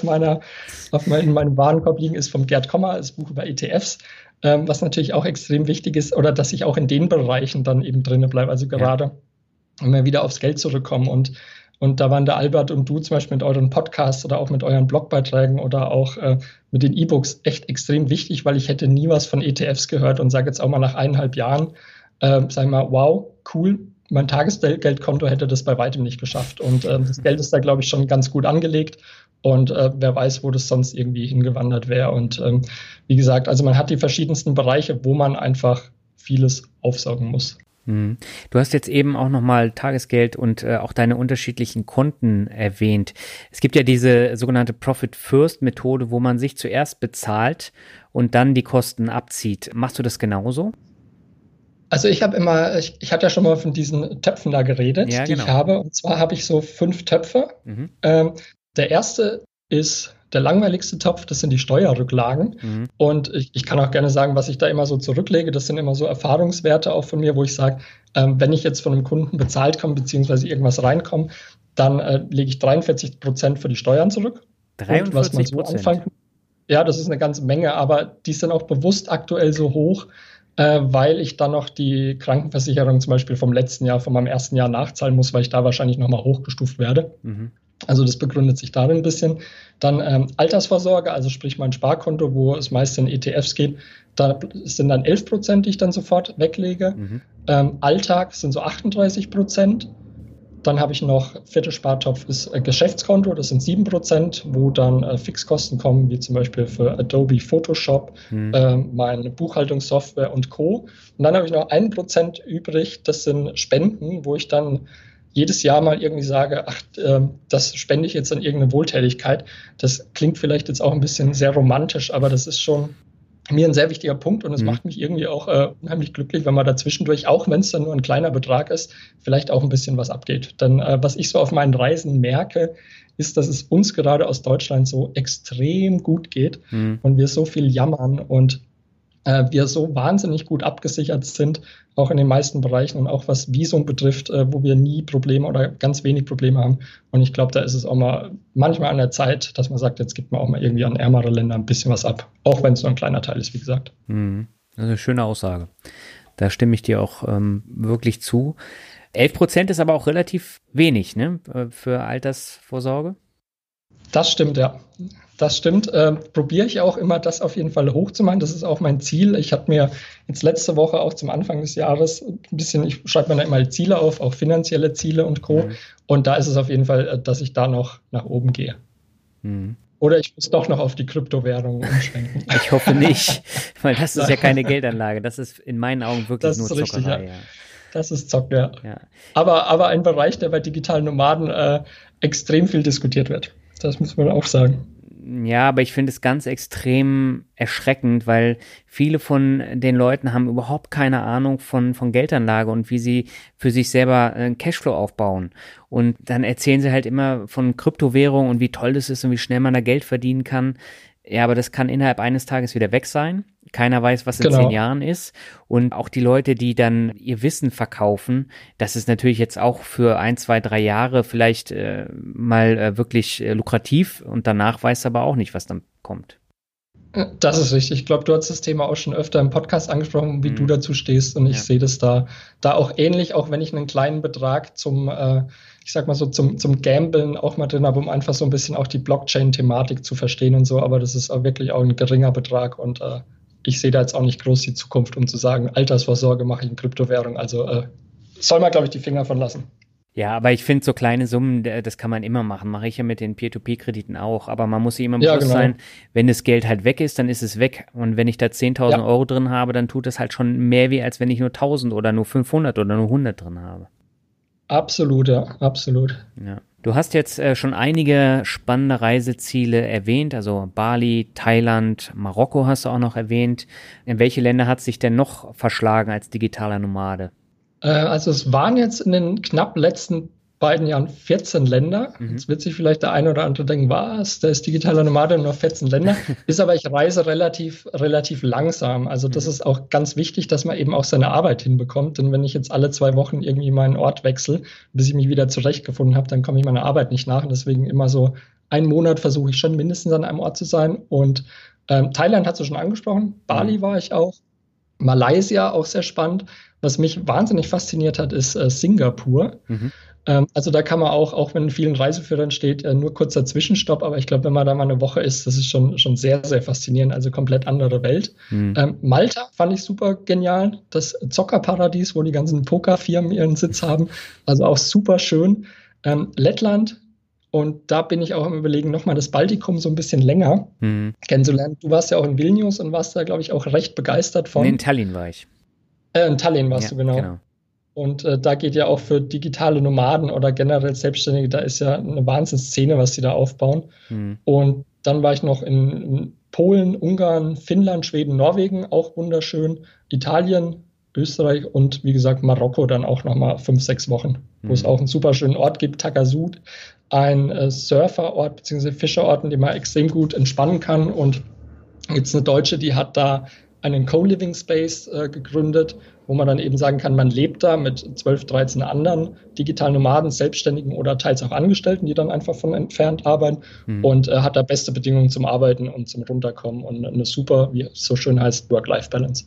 Speaker 3: in meinem Warenkorb liegen, ist vom Gerd Kommer, das Buch über ETFs, was natürlich auch extrem wichtig ist, oder dass ich auch in den Bereichen dann eben drin bleibe, also gerade wenn wir wieder aufs Geld zurückkommen und da waren der Albert und du zum Beispiel mit euren Podcasts oder auch mit euren Blogbeiträgen oder auch mit den E-Books echt extrem wichtig, weil ich hätte nie was von ETFs gehört und sage jetzt auch mal nach 1,5 Jahren, sag ich mal, wow, cool, mein Tagesgeldkonto hätte das bei weitem nicht geschafft. Und das Geld ist da, glaube ich, schon ganz gut angelegt und wer weiß, wo das sonst irgendwie hingewandert wäre. Und wie gesagt, also man hat die verschiedensten Bereiche, wo man einfach vieles aufsaugen muss.
Speaker 2: Du hast jetzt eben auch nochmal Tagesgeld und auch deine unterschiedlichen Konten erwähnt. Es gibt ja diese sogenannte Profit-First-Methode, wo man sich zuerst bezahlt und dann die Kosten abzieht. Machst du das genauso?
Speaker 3: Also ich hatte ja schon mal von diesen Töpfen da geredet,
Speaker 2: ja,
Speaker 3: die
Speaker 2: genau.
Speaker 3: Ich habe. Und zwar habe ich so 5 Töpfe. Der erste ist der langweiligste Topf, das sind die Steuerrücklagen. Und ich kann auch gerne sagen, was ich da immer so zurücklege. Das sind immer so Erfahrungswerte auch von mir, wo ich sage, wenn ich jetzt von einem Kunden bezahlt komme, beziehungsweise irgendwas reinkomme, dann lege ich 43% für die Steuern zurück.
Speaker 2: 43%?
Speaker 3: Ja, das ist eine ganze Menge, aber die sind auch bewusst aktuell so hoch, weil ich dann noch die Krankenversicherung zum Beispiel vom letzten Jahr, von meinem ersten Jahr nachzahlen muss, weil ich da wahrscheinlich nochmal hochgestuft werde. Mhm. Also das begründet sich darin ein bisschen. Dann Altersvorsorge, also sprich mein Sparkonto, wo es meist in ETFs geht, da sind dann 11%, die ich dann sofort weglege. Mhm. Alltag sind so 38%. Dann habe ich noch vierter Spartopf ist Geschäftskonto, das sind 7%, wo dann Fixkosten kommen, wie zum Beispiel für Adobe Photoshop, meine Buchhaltungssoftware und Co. Und dann habe ich noch 1% übrig, das sind Spenden, wo ich dann jedes Jahr mal irgendwie sage, das spende ich jetzt an irgendeine Wohltätigkeit. Das klingt vielleicht jetzt auch ein bisschen sehr romantisch, aber das ist schon mir ein sehr wichtiger Punkt und es macht mich irgendwie auch unheimlich glücklich, wenn man da zwischendurch, auch wenn es dann nur ein kleiner Betrag ist, vielleicht auch ein bisschen was abgeht. Denn was ich so auf meinen Reisen merke, ist, dass es uns gerade aus Deutschland so extrem gut geht und wir so viel jammern und wir so wahnsinnig gut abgesichert sind, auch in den meisten Bereichen und auch was Visum betrifft, wo wir nie Probleme oder ganz wenig Probleme haben. Und ich glaube, da ist es auch mal manchmal an der Zeit, dass man sagt, jetzt gibt man auch mal irgendwie an ärmere Länder ein bisschen was ab, auch wenn es nur ein kleiner Teil ist, wie gesagt.
Speaker 2: Das ist eine schöne Aussage. Da stimme ich dir auch wirklich zu. 11% ist aber auch relativ wenig, ne, für Altersvorsorge?
Speaker 3: Das stimmt, ja. Das stimmt. Probiere ich auch immer, das auf jeden Fall hochzumachen. Das ist auch mein Ziel. Ich habe mir jetzt letzte Woche auch zum Anfang des Jahres ein bisschen, ich schreibe mir da immer Ziele auf, auch finanzielle Ziele und Co. Und da ist es auf jeden Fall, dass ich da noch nach oben gehe. Oder ich muss doch noch auf die Kryptowährungen umschwenken.
Speaker 2: Ich hoffe nicht, weil das ist ja keine Geldanlage. Das ist in meinen Augen wirklich nur Zockerei.
Speaker 3: Richtig, ja. Das ist Zocken, ja. Aber ein Bereich, der bei digitalen Nomaden extrem viel diskutiert wird. Das muss man auch sagen.
Speaker 2: Ja, aber ich finde es ganz extrem erschreckend, weil viele von den Leuten haben überhaupt keine Ahnung von Geldanlage und wie sie für sich selber einen Cashflow aufbauen. Und dann erzählen sie halt immer von Kryptowährungen und wie toll das ist und wie schnell man da Geld verdienen kann. Ja, aber das kann innerhalb eines Tages wieder weg sein. Keiner weiß, was in 10 Jahren ist. Und auch die Leute, die dann ihr Wissen verkaufen, das ist natürlich jetzt auch für 1, 2, 3 Jahre vielleicht mal wirklich lukrativ. Und danach weiß aber auch nicht, was dann kommt.
Speaker 3: Das ist richtig. Ich glaube, du hast das Thema auch schon öfter im Podcast angesprochen, wie du dazu stehst. Und ich sehe das da auch ähnlich, auch wenn ich einen kleinen Betrag zum Gamblen auch mal drin habe, um einfach so ein bisschen auch die Blockchain-Thematik zu verstehen und so. Aber das ist auch wirklich auch ein geringer Betrag und ich sehe da jetzt auch nicht groß die Zukunft, um zu sagen, Altersvorsorge mache ich in Kryptowährung. Also soll man, glaube ich, die Finger von lassen.
Speaker 2: Ja, aber ich finde, so kleine Summen, das kann man immer machen. Mache ich ja mit den Peer-to-Peer-Krediten auch. Aber man muss sich immer bewusst sein, wenn das Geld halt weg ist, dann ist es weg. Und wenn ich da 10.000 Euro drin habe, dann tut das halt schon mehr weh, als wenn ich nur 1.000 oder nur 500 oder nur 100 drin habe.
Speaker 3: Absolut, ja, absolut.
Speaker 2: Ja. Du hast jetzt schon einige spannende Reiseziele erwähnt, also Bali, Thailand, Marokko hast du auch noch erwähnt. In welche Länder hat sich denn noch verschlagen als digitaler Nomade?
Speaker 3: Also es waren jetzt in den knapp letzten beiden Jahren 14 Länder. Jetzt wird sich vielleicht der eine oder andere denken, was, da ist digitaler Nomade nur 14 Länder. Ist aber, ich reise relativ langsam. Also das ist auch ganz wichtig, dass man eben auch seine Arbeit hinbekommt. Denn wenn ich jetzt alle 2 Wochen irgendwie meinen Ort wechsle, bis ich mich wieder zurechtgefunden habe, dann komme ich meiner Arbeit nicht nach. Und deswegen immer so einen Monat versuche ich schon mindestens an einem Ort zu sein. Und Thailand hast du schon angesprochen. Bali war ich auch. Malaysia auch sehr spannend. Was mich wahnsinnig fasziniert hat, ist Singapur. Also da kann man auch wenn in vielen Reiseführern steht, nur kurzer Zwischenstopp, aber ich glaube, wenn man da mal eine Woche ist, das ist schon sehr, sehr faszinierend, also komplett andere Welt. Malta fand ich super genial, das Zockerparadies, wo die ganzen Pokerfirmen ihren Sitz haben, also auch super schön. Lettland, und da bin ich auch am Überlegen, nochmal das Baltikum so ein bisschen länger kennenzulernen. Du warst ja auch in Vilnius und warst da, glaube ich, auch recht begeistert von.
Speaker 2: In Tallinn war ich.
Speaker 3: In Tallinn warst du, genau. Und da geht ja auch für digitale Nomaden oder generell Selbstständige, da ist ja eine Wahnsinnsszene, was sie da aufbauen. Und dann war ich noch in Polen, Ungarn, Finnland, Schweden, Norwegen, auch wunderschön, Italien, Österreich und wie gesagt Marokko dann auch nochmal 5, 6 Wochen, wo es auch einen super schönen Ort gibt, Takasud, ein Surferort bzw. Fischerort, in dem man extrem gut entspannen kann. Und jetzt eine Deutsche, die hat da einen Co-Living Space gegründet, wo man dann eben sagen kann, man lebt da mit 12, 13 anderen digitalen Nomaden, Selbstständigen oder teils auch Angestellten, die dann einfach von entfernt arbeiten und hat da beste Bedingungen zum Arbeiten und zum Runterkommen und eine super, wie es so schön heißt, Work-Life-Balance.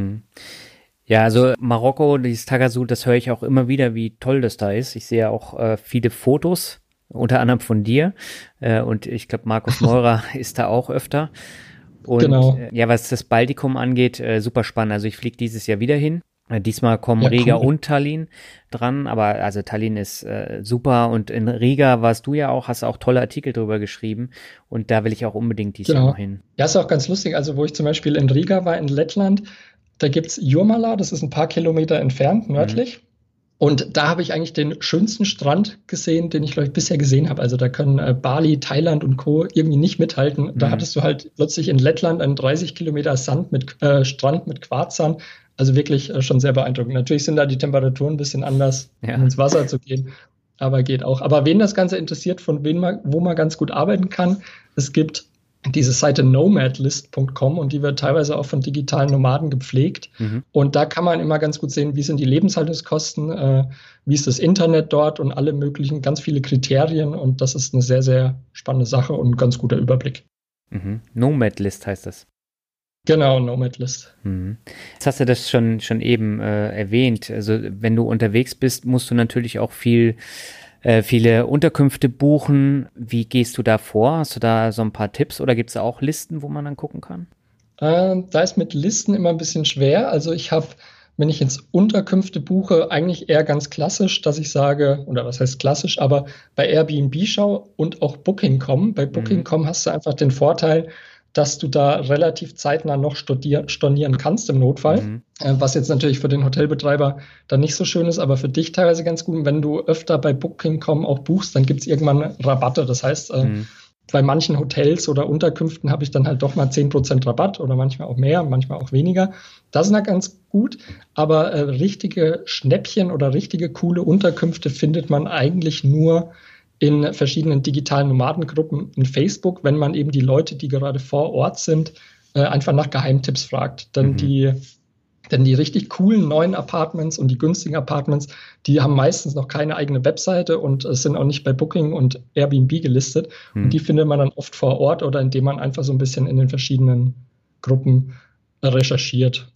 Speaker 2: Ja, also Marokko, dieses Tagazout, das höre ich auch immer wieder, wie toll das da ist. Ich sehe auch viele Fotos, unter anderem von dir. Und ich glaube, Markus Meurer ist da auch öfter. Und
Speaker 3: genau.
Speaker 2: Ja, was das Baltikum angeht, super spannend. Also ich fliege dieses Jahr wieder hin. Diesmal kommen Riga und Tallinn dran, aber also Tallinn ist super und in Riga warst du ja auch, hast auch tolle Artikel drüber geschrieben und da will ich auch unbedingt dieses Jahr noch hin.
Speaker 3: Ja, ist auch ganz lustig. Also wo ich zum Beispiel in Riga war, in Lettland, da gibt's Jurmala, das ist ein paar Kilometer entfernt, nördlich. Und da habe ich eigentlich den schönsten Strand gesehen, den ich, glaube ich, bisher gesehen habe. Also da können Bali, Thailand und Co. irgendwie nicht mithalten. Da hattest du halt plötzlich in Lettland einen 30 Kilometer Strand mit Quarzsand. Also wirklich schon sehr beeindruckend. Natürlich sind da die Temperaturen ein bisschen anders, um ins Wasser zu gehen. Aber geht auch. Aber wen das Ganze interessiert, wo man ganz gut arbeiten kann, es gibt diese Seite nomadlist.com und die wird teilweise auch von digitalen Nomaden gepflegt. Und da kann man immer ganz gut sehen, wie sind die Lebenshaltungskosten, wie ist das Internet dort und alle möglichen, ganz viele Kriterien. Und das ist eine sehr, sehr spannende Sache und ein ganz guter Überblick.
Speaker 2: Nomadlist heißt das.
Speaker 3: Genau, Nomadlist.
Speaker 2: Jetzt hast du das schon eben erwähnt. Also wenn du unterwegs bist, musst du natürlich auch viele Unterkünfte buchen. Wie gehst du da vor? Hast du da so ein paar Tipps oder gibt es da auch Listen, wo man dann gucken kann?
Speaker 3: Da ist mit Listen immer ein bisschen schwer. Also ich habe, wenn ich jetzt Unterkünfte buche, eigentlich eher ganz klassisch, dass ich sage, oder was heißt klassisch, aber bei Airbnb schaue und auch Booking.com. Bei Booking.com hast du einfach den Vorteil, dass du da relativ zeitnah noch stornieren kannst im Notfall, was jetzt natürlich für den Hotelbetreiber dann nicht so schön ist, aber für dich teilweise ganz gut. Und wenn du öfter bei Booking.com auch buchst, dann gibt es irgendwann Rabatte. Das heißt, bei manchen Hotels oder Unterkünften habe ich dann halt doch mal 10% Rabatt oder manchmal auch mehr, manchmal auch weniger. Das ist dann ganz gut, aber richtige Schnäppchen oder richtige coole Unterkünfte findet man eigentlich nur in verschiedenen digitalen Nomadengruppen in Facebook, wenn man eben die Leute, die gerade vor Ort sind, einfach nach Geheimtipps fragt. Denn die richtig coolen neuen Apartments und die günstigen Apartments, die haben meistens noch keine eigene Webseite und sind auch nicht bei Booking und Airbnb gelistet. Und die findet man dann oft vor Ort oder indem man einfach so ein bisschen in den verschiedenen Gruppen recherchiert.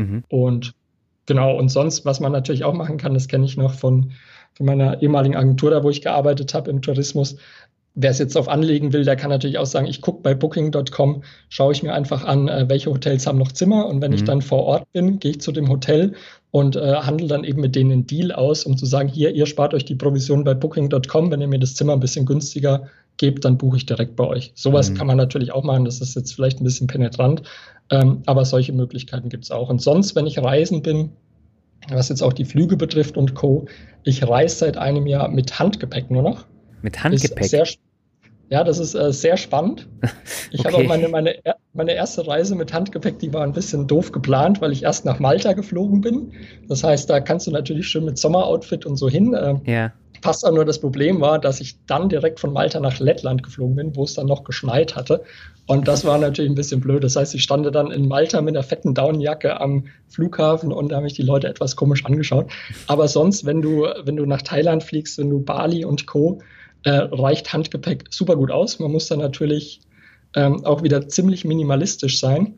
Speaker 3: Und genau, und sonst, was man natürlich auch machen kann, das kenne ich noch von meiner ehemaligen Agentur, da wo ich gearbeitet habe im Tourismus. Wer es jetzt drauf anlegen will, der kann natürlich auch sagen, ich gucke bei Booking.com, schaue ich mir einfach an, welche Hotels haben noch Zimmer und wenn ich dann vor Ort bin, gehe ich zu dem Hotel und handle dann eben mit denen einen Deal aus, um zu sagen, hier, ihr spart euch die Provision bei Booking.com, wenn ihr mir das Zimmer ein bisschen günstiger gebt, dann buche ich direkt bei euch. Sowas kann man natürlich auch machen, das ist jetzt vielleicht ein bisschen penetrant, aber solche Möglichkeiten gibt es auch. Und sonst, wenn ich reisen bin, was jetzt auch die Flüge betrifft und Co., ich reise seit einem Jahr mit Handgepäck nur noch.
Speaker 2: Mit Handgepäck?
Speaker 3: Ja, das ist sehr spannend. Ich habe auch meine erste Reise mit Handgepäck, die war ein bisschen doof geplant, weil ich erst nach Malta geflogen bin. Das heißt, da kannst du natürlich schön mit Sommeroutfit und so hin. Passt auch nur, das Problem war, dass ich dann direkt von Malta nach Lettland geflogen bin, wo es dann noch geschneit hatte. Und das war natürlich ein bisschen blöd. Das heißt, ich stand dann in Malta mit einer fetten Daunenjacke am Flughafen und da haben mich die Leute etwas komisch angeschaut. Aber sonst, wenn du nach Thailand fliegst, wenn du Bali und Co., reicht Handgepäck super gut aus. Man muss dann natürlich auch wieder ziemlich minimalistisch sein.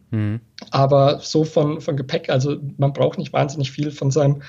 Speaker 3: Aber so von Gepäck, also man braucht nicht wahnsinnig viel von seiner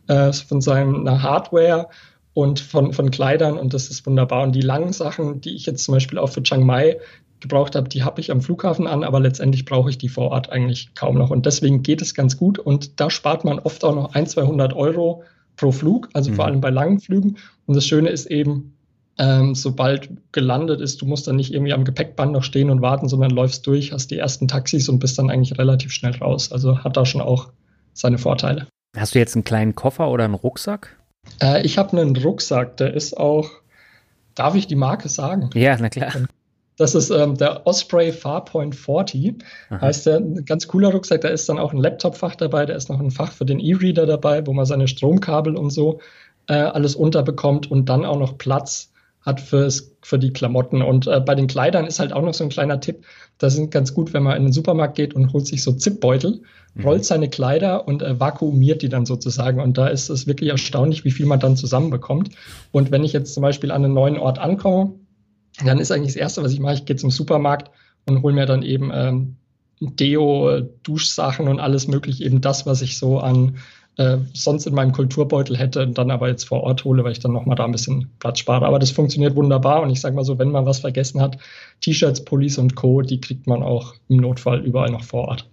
Speaker 3: Hardware und von Kleidern und das ist wunderbar. Und die langen Sachen, die ich jetzt zum Beispiel auch für Chiang Mai gebraucht habe, die habe ich am Flughafen an, aber letztendlich brauche ich die vor Ort eigentlich kaum noch. Und deswegen geht es ganz gut und da spart man oft auch noch 100-200 Euro pro Flug, also vor allem bei langen Flügen. Und das Schöne ist eben, sobald gelandet ist, du musst dann nicht irgendwie am Gepäckband noch stehen und warten, sondern läufst durch, hast die ersten Taxis und bist dann eigentlich relativ schnell raus. Also hat da schon auch seine Vorteile.
Speaker 2: Hast du jetzt einen kleinen Koffer oder einen Rucksack?
Speaker 3: Ich habe einen Rucksack, der ist auch, darf ich die Marke sagen?
Speaker 2: Ja, na klar.
Speaker 3: Das ist der Osprey Farpoint 40, heißt der, ein ganz cooler Rucksack, da ist dann auch ein Laptop-Fach dabei, da ist noch ein Fach für den E-Reader dabei, wo man seine Stromkabel und so alles unterbekommt und dann auch noch Platz hat für die Klamotten. Und bei den Kleidern ist halt auch noch so ein kleiner Tipp. Das sind ganz gut, wenn man in den Supermarkt geht und holt sich so Zipbeutel, rollt seine Kleider und vakuumiert die dann sozusagen. Und da ist es wirklich erstaunlich, wie viel man dann zusammenbekommt. Und wenn ich jetzt zum Beispiel an einen neuen Ort ankomme, dann ist eigentlich das Erste, was ich mache, ich gehe zum Supermarkt und hole mir dann eben Deo, Duschsachen und alles mögliche, eben das, was ich so an sonst in meinem Kulturbeutel hätte und dann aber jetzt vor Ort hole, weil ich dann nochmal da ein bisschen Platz spare. Aber das funktioniert wunderbar und ich sage mal so, wenn man was vergessen hat, T-Shirts, Pullis und Co., die kriegt man auch im Notfall überall noch vor Ort.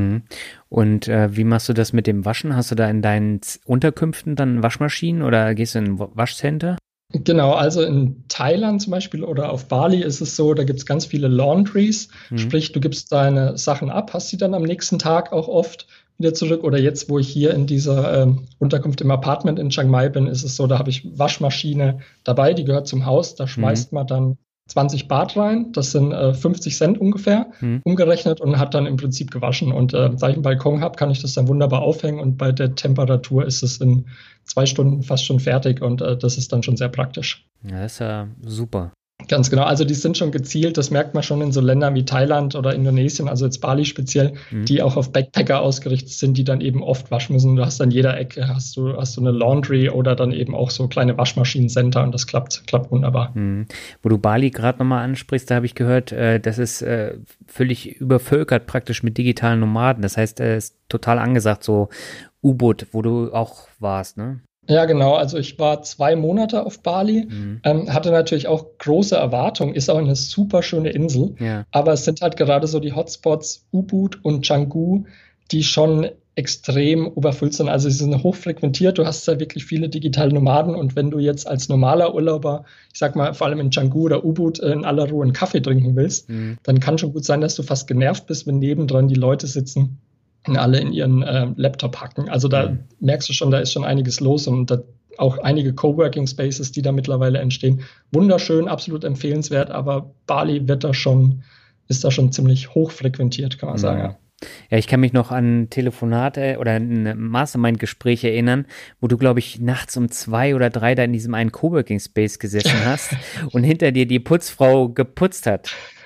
Speaker 2: Und wie machst du das mit dem Waschen? Hast du da in deinen Unterkünften dann Waschmaschinen oder gehst du in ein Waschcenter?
Speaker 3: Genau, also in Thailand zum Beispiel oder auf Bali ist es so, da gibt es ganz viele Laundries, sprich du gibst deine Sachen ab, hast sie dann am nächsten Tag auch oft wieder zurück oder jetzt, wo ich hier in dieser Unterkunft im Apartment in Chiang Mai bin, ist es so, da habe ich Waschmaschine dabei, die gehört zum Haus, da schmeißt man dann 20 Baht rein, das sind 50 Cent ungefähr, umgerechnet und hat dann im Prinzip gewaschen. Und da ich einen Balkon habe, kann ich das dann wunderbar aufhängen und bei der Temperatur ist es in 2 Stunden fast schon fertig und das ist dann schon sehr praktisch.
Speaker 2: Ja, das ist ja super.
Speaker 3: Ganz genau, also die sind schon gezielt, das merkt man schon in so Ländern wie Thailand oder Indonesien, also jetzt Bali speziell, die auch auf Backpacker ausgerichtet sind, die dann eben oft waschen müssen. Du hast an jeder Ecke hast du eine Laundry oder dann eben auch so kleine Waschmaschinencenter und das klappt wunderbar.
Speaker 2: Wo du Bali gerade nochmal ansprichst, da habe ich gehört, das ist völlig übervölkert praktisch mit digitalen Nomaden. Das heißt, es ist total angesagt, so U-Boot, wo du auch warst, ne?
Speaker 3: Ja, genau. Also ich war 2 Monate auf Bali, hatte natürlich auch große Erwartungen, ist auch eine super schöne Insel, aber es sind halt gerade so die Hotspots Ubud und Canggu, die schon extrem überfüllt sind. Also sie sind hochfrequentiert, du hast da wirklich viele digitale Nomaden und wenn du jetzt als normaler Urlauber, ich sag mal vor allem in Canggu oder Ubud in aller Ruhe einen Kaffee trinken willst, dann kann schon gut sein, dass du fast genervt bist, wenn nebendran die Leute sitzen und alle in ihren Laptop hacken. Also da merkst du schon, da ist schon einiges los und da auch einige Coworking Spaces, die da mittlerweile entstehen. Wunderschön, absolut empfehlenswert, aber Bali ist da schon ziemlich hochfrequentiert, kann man sagen. Ja.
Speaker 2: Ja, ich kann mich noch an Telefonate oder ein Mastermind-Gespräch erinnern, wo du, glaube ich, nachts um 2 oder 3 da in diesem einen Coworking-Space gesessen hast und hinter dir die Putzfrau geputzt hat.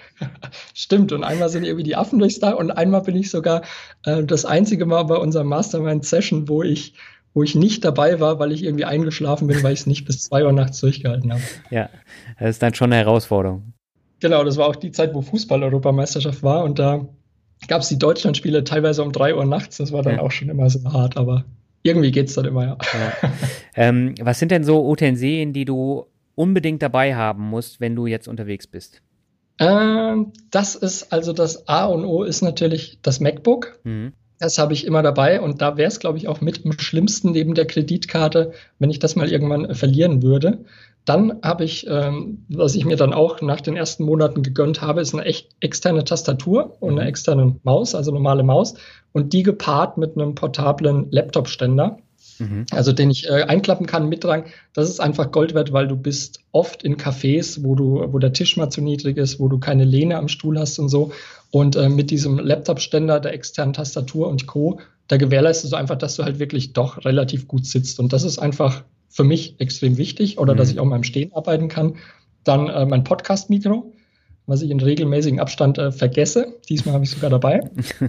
Speaker 3: Stimmt, und einmal sind irgendwie die Affen durchs Dach und einmal bin ich sogar das einzige Mal bei unserer Mastermind-Session, wo ich nicht dabei war, weil ich irgendwie eingeschlafen bin, weil ich es nicht bis 2 Uhr nachts durchgehalten habe.
Speaker 2: Ja, das ist dann schon eine Herausforderung.
Speaker 3: Genau, das war auch die Zeit, wo Fußball-Europameisterschaft war und da gab es die Deutschlandspiele teilweise um 3 Uhr nachts. Das war dann auch schon immer so hart, aber irgendwie geht's dann immer, ja.
Speaker 2: Was sind denn so Utensilien, die du unbedingt dabei haben musst, wenn du jetzt unterwegs bist?
Speaker 3: Das ist also das A und O ist natürlich das MacBook. Das habe ich immer dabei und da wäre es, glaube ich, auch mit am schlimmsten neben der Kreditkarte, wenn ich das mal irgendwann verlieren würde. Dann habe ich, was ich mir dann auch nach den ersten Monaten gegönnt habe, ist eine echt externe Tastatur und eine externe Maus, also normale Maus und die gepaart mit einem portablen Laptop-Ständer. Also den ich einklappen kann, mittragen, das ist einfach Gold wert, weil du bist oft in Cafés, wo der Tisch mal zu niedrig ist, wo du keine Lehne am Stuhl hast und so. Und mit diesem Laptop-Ständer, der externen Tastatur und Co., da gewährleistest du einfach, dass du halt wirklich doch relativ gut sitzt. Und das ist einfach für mich extrem wichtig oder dass ich auch mal im Stehen arbeiten kann. Dann mein Podcast-Mikro, was ich in regelmäßigem Abstand vergesse. Diesmal habe ich sogar dabei.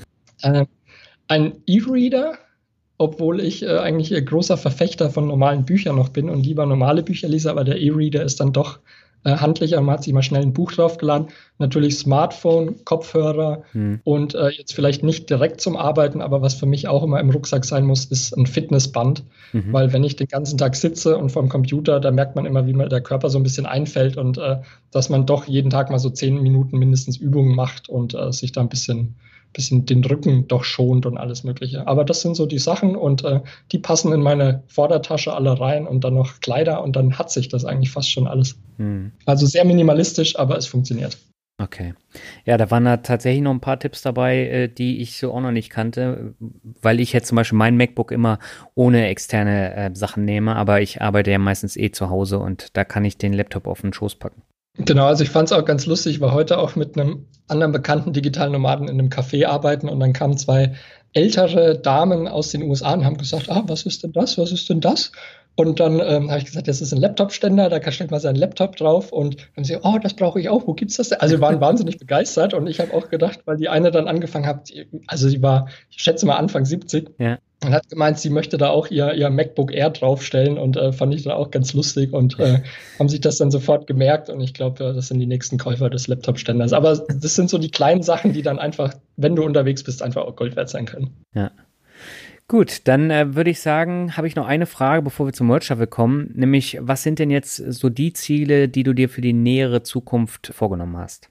Speaker 3: Ein E-Reader, obwohl ich eigentlich ein großer Verfechter von normalen Büchern noch bin und lieber normale Bücher lese, aber der E-Reader ist dann doch handlicher, man hat sich mal schnell ein Buch draufgeladen. Natürlich Smartphone, Kopfhörer und jetzt vielleicht nicht direkt zum Arbeiten, aber was für mich auch immer im Rucksack sein muss, ist ein Fitnessband, weil wenn ich den ganzen Tag sitze und vorm Computer, da merkt man immer, wie mir der Körper so ein bisschen einfällt und dass man doch jeden Tag mal so 10 Minuten mindestens Übungen macht und sich da ein bisschen den Rücken doch schont und alles Mögliche. Aber das sind so die Sachen und die passen in meine Vordertasche alle rein und dann noch Kleider und dann hat sich das eigentlich fast schon alles. Also sehr minimalistisch, aber es funktioniert.
Speaker 2: Okay. Ja, da waren da tatsächlich noch ein paar Tipps dabei, die ich so auch noch nicht kannte, weil ich jetzt zum Beispiel mein MacBook immer ohne externe Sachen nehme, aber ich arbeite ja meistens zu Hause und da kann ich den Laptop auf den Schoß packen.
Speaker 3: Genau, also ich fand es auch ganz lustig, ich war heute auch mit einem anderen bekannten digitalen Nomaden in einem Café arbeiten und dann kamen 2 ältere Damen aus den USA und haben gesagt, was ist denn das, was ist denn das? Und dann habe ich gesagt, das ist ein Laptop-Ständer, da stellt man seinen Laptop drauf und dann haben sie, oh, das brauche ich auch, wo gibt's das denn? Also wir waren wahnsinnig begeistert und ich habe auch gedacht, weil die eine dann angefangen hat, also sie war, ich schätze mal Anfang 70,
Speaker 2: Ja.
Speaker 3: und hat gemeint, sie möchte da auch ihr MacBook Air draufstellen und fand ich dann auch ganz lustig und haben sich das dann sofort gemerkt und ich glaube, das sind die nächsten Käufer des Laptop-Ständers. Aber das sind so die kleinen Sachen, die dann einfach, wenn du unterwegs bist, einfach auch Gold wert sein können.
Speaker 2: Ja. Gut, dann würde ich sagen, habe ich noch eine Frage, bevor wir zum Merch Shuffle kommen, nämlich was sind denn jetzt so die Ziele, die du dir für die nähere Zukunft vorgenommen hast?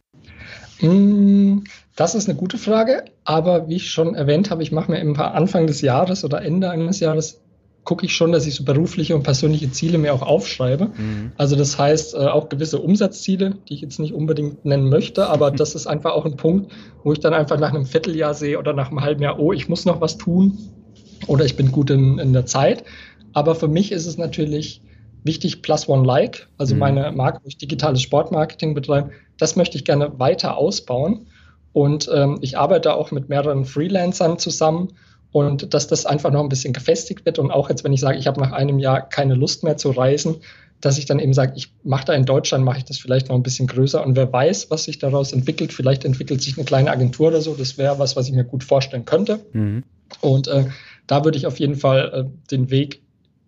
Speaker 3: Das ist eine gute Frage, aber wie ich schon erwähnt habe, ich mache mir immer Anfang des Jahres oder Ende eines Jahres, gucke ich schon, dass ich so berufliche und persönliche Ziele mir auch aufschreibe. Also das heißt auch gewisse Umsatzziele, die ich jetzt nicht unbedingt nennen möchte, aber das ist einfach auch ein Punkt, wo ich dann einfach nach einem Vierteljahr sehe oder nach einem halben Jahr, oh, ich muss noch was tun oder ich bin gut in der Zeit. Aber für mich ist es natürlich wichtig, Plus One Like, also meine Marke, wo ich digitales Sportmarketing betreibe, das möchte ich gerne weiter ausbauen. Und ich arbeite auch mit mehreren Freelancern zusammen und dass das einfach noch ein bisschen gefestigt wird. Und auch jetzt, wenn ich sage, ich habe nach einem Jahr keine Lust mehr zu reisen, dass ich dann eben sage, ich mache da in Deutschland, mache ich das vielleicht noch ein bisschen größer. Und wer weiß, was sich daraus entwickelt. Vielleicht entwickelt sich eine kleine Agentur oder so. Das wäre was ich mir gut vorstellen könnte. Und da würde ich auf jeden Fall den Weg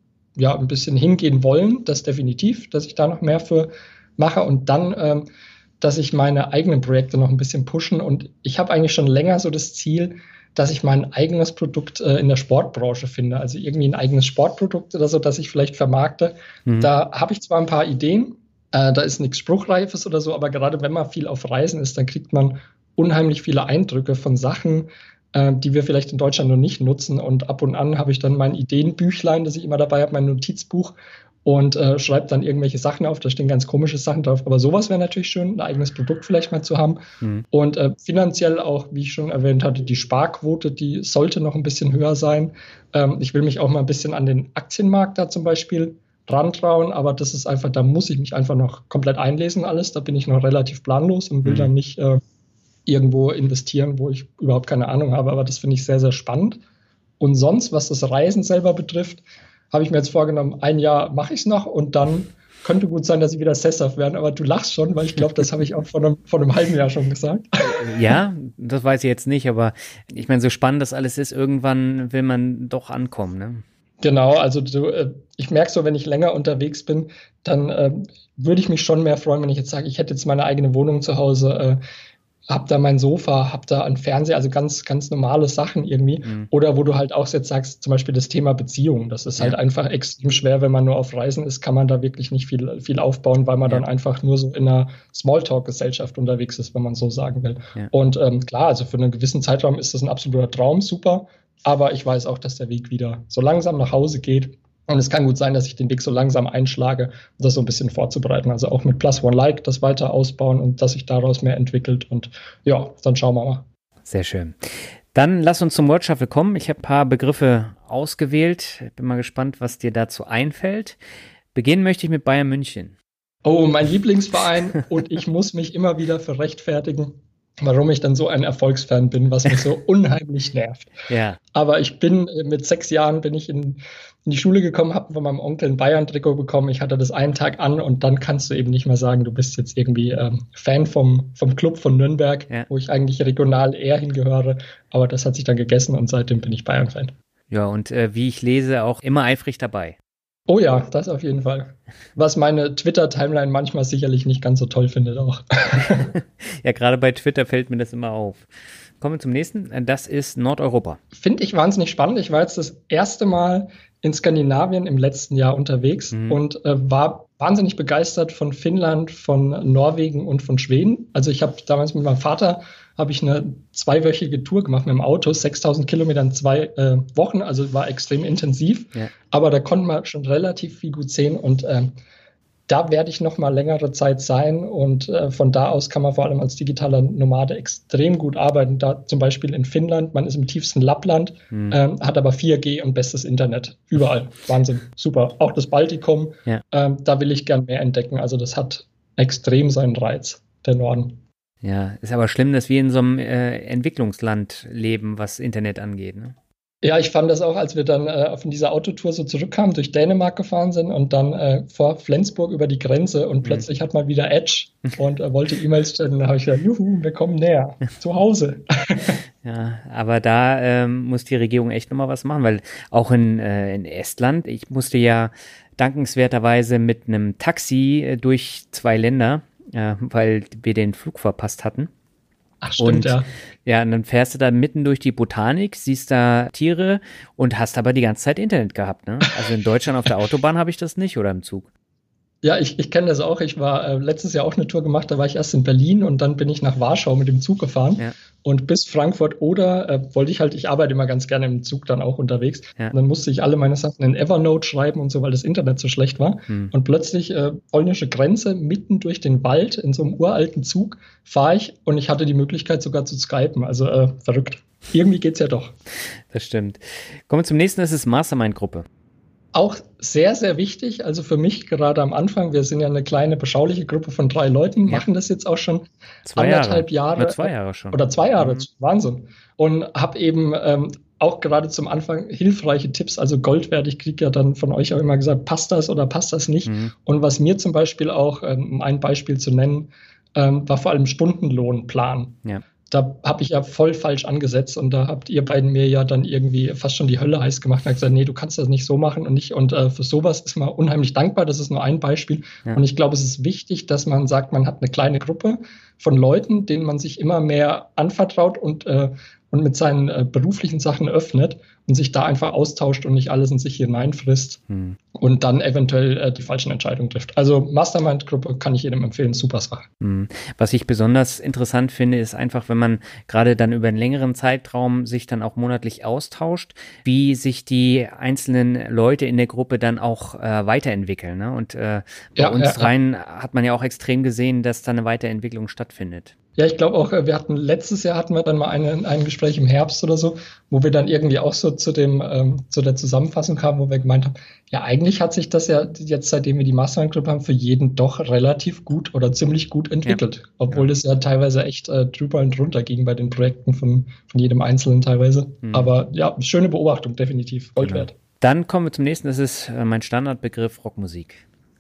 Speaker 3: ja ein bisschen hingehen wollen. Das definitiv, dass ich da noch mehr für mache. Und dann dass ich meine eigenen Projekte noch ein bisschen pushen. Und ich habe eigentlich schon länger so das Ziel, dass ich mein eigenes Produkt in der Sportbranche finde. Also irgendwie ein eigenes Sportprodukt oder so, das ich vielleicht vermarkte. Da habe ich zwar ein paar Ideen, da ist nichts Spruchreifes oder so, aber gerade wenn man viel auf Reisen ist, dann kriegt man unheimlich viele Eindrücke von Sachen, die wir vielleicht in Deutschland noch nicht nutzen. Und ab und an habe ich dann mein Ideenbüchlein, das ich immer dabei habe, mein Notizbuch, und schreibe dann irgendwelche Sachen auf, da stehen ganz komische Sachen drauf, aber sowas wäre natürlich schön, ein eigenes Produkt vielleicht mal zu haben. Und finanziell auch, wie ich schon erwähnt hatte, die Sparquote, die sollte noch ein bisschen höher sein. Ich will mich auch mal ein bisschen an den Aktienmarkt da zum Beispiel rantrauen, aber das ist einfach, da muss ich mich einfach noch komplett einlesen alles, da bin ich noch relativ planlos und will dann nicht irgendwo investieren, wo ich überhaupt keine Ahnung habe, aber das finde ich sehr, sehr spannend. Und sonst, was das Reisen selber betrifft, habe ich mir jetzt vorgenommen, ein Jahr mache ich es noch und dann könnte gut sein, dass ich wieder sesshaft werde. Aber du lachst schon, weil ich glaube, das habe ich auch vor einem halben Jahr schon gesagt.
Speaker 2: Ja, das weiß ich jetzt nicht, aber ich meine, so spannend das alles ist, irgendwann will man doch ankommen, ne?
Speaker 3: Genau, also ich merke so, wenn ich länger unterwegs bin, dann würde ich mich schon mehr freuen, wenn ich jetzt sage, ich hätte jetzt meine eigene Wohnung zu Hause, hab da mein Sofa, hab da einen Fernseher, also ganz, ganz normale Sachen irgendwie. Oder wo du halt auch jetzt sagst, zum Beispiel das Thema Beziehung. Das ist halt einfach extrem schwer, wenn man nur auf Reisen ist, kann man da wirklich nicht viel aufbauen, weil man dann einfach nur so in einer Smalltalk-Gesellschaft unterwegs ist, wenn man so sagen will. Und klar, also für einen gewissen Zeitraum ist das ein absoluter Traum, super. Aber ich weiß auch, dass der Weg wieder so langsam nach Hause geht. Und es kann gut sein, dass ich den Weg so langsam einschlage, um das so ein bisschen vorzubereiten. Also auch mit Plus One Like das weiter ausbauen und dass sich daraus mehr entwickelt. Und ja, dann schauen wir mal.
Speaker 2: Sehr schön. Dann lass uns zum Word Shuffle kommen. Ich habe ein paar Begriffe ausgewählt. Bin mal gespannt, was dir dazu einfällt. Beginnen möchte ich mit Bayern München.
Speaker 3: Oh, mein Lieblingsverein. Und ich muss mich immer wieder für rechtfertigen, warum ich dann so ein Erfolgsfan bin, was mich so unheimlich nervt.
Speaker 2: Ja.
Speaker 3: Aber ich bin mit 6 Jahren bin ich in die Schule gekommen, habe von meinem Onkel ein Bayern-Trikot bekommen. Ich hatte das einen Tag an und dann kannst du eben nicht mehr sagen, du bist jetzt irgendwie Fan vom Club von Nürnberg, wo ich eigentlich regional eher hingehöre. Aber das hat sich dann gegessen und seitdem bin ich Bayern-Fan.
Speaker 2: Ja, und wie ich lese, auch immer eifrig dabei.
Speaker 3: Oh ja, das auf jeden Fall. Was meine Twitter-Timeline manchmal sicherlich nicht ganz so toll findet auch.
Speaker 2: Ja, gerade bei Twitter fällt mir das immer auf. Kommen wir zum nächsten. Das ist Nordeuropa.
Speaker 3: Finde ich wahnsinnig spannend. Ich war jetzt das erste Mal in Skandinavien im letzten Jahr unterwegs und war wahnsinnig begeistert von Finnland, von Norwegen und von Schweden. Also ich habe damals mit meinem Vater eine 2-wöchige Tour gemacht mit dem Auto, 6.000 Kilometer in 2 Wochen, also war extrem intensiv. Ja. Aber da konnte man schon relativ viel gut sehen und da werde ich noch mal längere Zeit sein und von da aus kann man vor allem als digitaler Nomade extrem gut arbeiten. Da zum Beispiel in Finnland, man ist im tiefsten Lappland, hat aber 4G und bestes Internet. Überall. Wahnsinn. Super. Auch das Baltikum, da will ich gern mehr entdecken. Also das hat extrem seinen Reiz, der Norden.
Speaker 2: Ja, ist aber schlimm, dass wir in so einem Entwicklungsland leben, was Internet angeht, ne?
Speaker 3: Ja, ich fand das auch, als wir dann von dieser Autotour so zurückkamen, durch Dänemark gefahren sind und dann vor Flensburg über die Grenze und plötzlich hat man wieder Edge und wollte E-Mails stellen. Dann habe ich gesagt, juhu, wir kommen näher, zu Hause.
Speaker 2: Ja, aber da muss die Regierung echt nochmal was machen, weil auch in Estland, ich musste ja dankenswerterweise mit einem Taxi durch 2 Länder, weil wir den Flug verpasst hatten.
Speaker 3: Ach, stimmt, ja.
Speaker 2: Ja, und dann fährst du da mitten durch die Botanik, siehst da Tiere und hast aber die ganze Zeit Internet gehabt, ne? Also in Deutschland auf der Autobahn habe ich das nicht oder im Zug.
Speaker 3: Ja, ich kenne das auch. Ich war letztes Jahr auch eine Tour gemacht, da war ich erst in Berlin und dann bin ich nach Warschau mit dem Zug gefahren.
Speaker 2: Ja.
Speaker 3: Und bis Frankfurt oder ich arbeite immer ganz gerne im Zug dann auch unterwegs.
Speaker 2: Ja.
Speaker 3: Und dann musste ich alle meine Sachen in Evernote schreiben und so, weil das Internet so schlecht war. Und plötzlich polnische Grenze, mitten durch den Wald, in so einem uralten Zug, fahre ich und ich hatte die Möglichkeit sogar zu skypen. Also verrückt. Irgendwie geht's ja doch.
Speaker 2: Das stimmt. Kommen wir zum nächsten, das ist Mastermind-Gruppe.
Speaker 3: Auch sehr, sehr wichtig. Also für mich gerade am Anfang, wir sind ja eine kleine, beschauliche Gruppe von 3 Leuten, machen das jetzt auch schon
Speaker 2: 2
Speaker 3: Jahre.
Speaker 2: Oder 2 Jahre schon.
Speaker 3: Oder 2 Jahre, Wahnsinn. Und habe eben auch gerade zum Anfang hilfreiche Tipps, also Gold wert. Ich kriege ja dann von euch auch immer gesagt, passt das oder passt das nicht? Und was mir zum Beispiel auch, um ein Beispiel zu nennen, war vor allem Stundenlohnplan. Ja. Da habe ich ja voll falsch angesetzt und da habt ihr beiden mir ja dann irgendwie fast schon die Hölle heiß gemacht und gesagt, nee, du kannst das nicht so machen und nicht. Und für sowas ist man unheimlich dankbar. Das ist nur ein Beispiel. Ja. Und ich glaube, es ist wichtig, dass man sagt, man hat eine kleine Gruppe von Leuten, denen man sich immer mehr anvertraut und mit seinen beruflichen Sachen öffnet und sich da einfach austauscht und nicht alles in sich hineinfrisst und dann eventuell die falschen Entscheidungen trifft. Also Mastermind-Gruppe kann ich jedem empfehlen, super Sache.
Speaker 2: Was ich besonders interessant finde, ist einfach, wenn man gerade dann über einen längeren Zeitraum sich dann auch monatlich austauscht, wie sich die einzelnen Leute in der Gruppe dann auch weiterentwickeln. Ne? Und bei uns dreien hat man ja auch extrem gesehen, dass da eine Weiterentwicklung stattfindet.
Speaker 3: Ja, ich glaube auch, letztes Jahr hatten wir dann mal ein Gespräch im Herbst oder so, wo wir dann irgendwie auch so zu der Zusammenfassung kamen, wo wir gemeint haben, ja, eigentlich hat sich das ja jetzt, seitdem wir die Mastermind-Gruppe haben, für jeden doch relativ gut oder ziemlich gut entwickelt. Ja. Obwohl es ja teilweise echt drüber und drunter ging bei den Projekten von jedem Einzelnen teilweise. Aber ja, schöne Beobachtung, definitiv. Gold wert.
Speaker 2: Dann kommen wir zum nächsten, das ist mein Standardbegriff Rockmusik.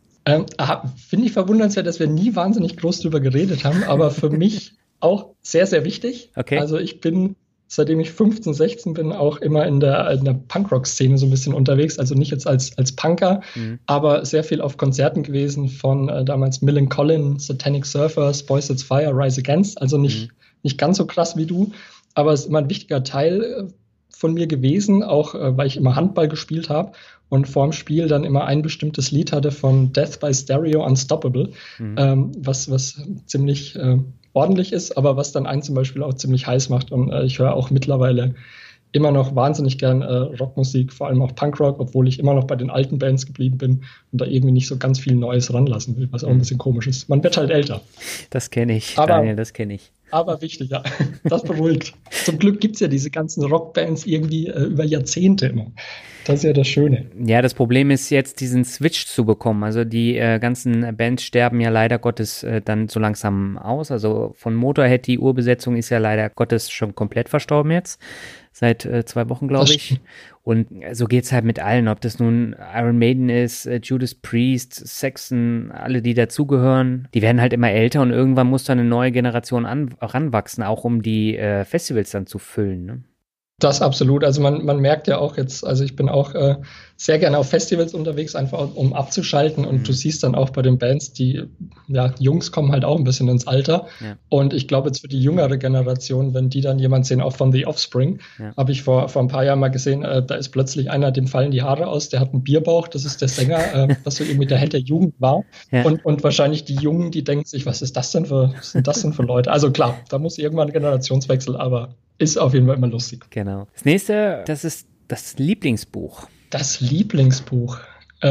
Speaker 3: Finde ich verwundernswert, dass wir nie wahnsinnig groß drüber geredet haben, aber für mich auch sehr, sehr wichtig.
Speaker 2: Okay.
Speaker 3: Also ich bin, seitdem ich 15, 16 bin, auch immer in der Punkrock-Szene so ein bisschen unterwegs. Also nicht jetzt als Punker, aber sehr viel auf Konzerten gewesen von damals Millencolin, Satanic Surfers, Boys That's Fire, Rise Against. Also nicht ganz so krass wie du, aber es ist immer ein wichtiger Teil von mir gewesen, auch weil ich immer Handball gespielt habe und vorm Spiel dann immer ein bestimmtes Lied hatte von Death by Stereo, Unstoppable, was ziemlich ordentlich ist, aber was dann einen zum Beispiel auch ziemlich heiß macht. Und ich höre auch mittlerweile immer noch wahnsinnig gern Rockmusik, vor allem auch Punkrock, obwohl ich immer noch bei den alten Bands geblieben bin und da irgendwie nicht so ganz viel Neues ranlassen will, was auch ein bisschen komisch ist. Man wird halt älter.
Speaker 2: Das kenne ich, Daniel, das kenne ich.
Speaker 3: Aber wichtig, ja. Das beruhigt. Zum Glück gibt es ja diese ganzen Rockbands irgendwie über Jahrzehnte immer. Das ist ja das Schöne.
Speaker 2: Ja, das Problem ist jetzt, diesen Switch zu bekommen. Also die ganzen Bands sterben ja leider Gottes dann so langsam aus. Also von Motorhead, die Urbesetzung ist ja leider Gottes schon komplett verstorben jetzt. Seit 2 Wochen, glaube ich. Und so geht's halt mit allen, ob das nun Iron Maiden ist, Judas Priest, Saxon, alle, die dazugehören. Die werden halt immer älter und irgendwann muss da eine neue Generation ranwachsen, auch um die Festivals dann zu füllen, ne?
Speaker 3: Das absolut. Also man merkt ja auch jetzt, also ich bin auch sehr gerne auf Festivals unterwegs, einfach um abzuschalten. Und du siehst dann auch bei den Bands, die Jungs kommen halt auch ein bisschen ins Alter. Ja. Und ich glaube jetzt für die jüngere Generation, wenn die dann jemand sehen, auch von The Offspring, habe ich vor ein paar Jahren mal gesehen, da ist plötzlich einer, dem fallen die Haare aus, der hat einen Bierbauch, das ist der Sänger, was so irgendwie der Held der Jugend war. Ja. Und wahrscheinlich die Jungen, die denken sich, was sind das denn für Leute? Also klar, da muss irgendwann ein Generationswechsel, aber ist auf jeden Fall immer lustig.
Speaker 2: Genau. Das nächste, das ist das Lieblingsbuch.
Speaker 3: Das Lieblingsbuch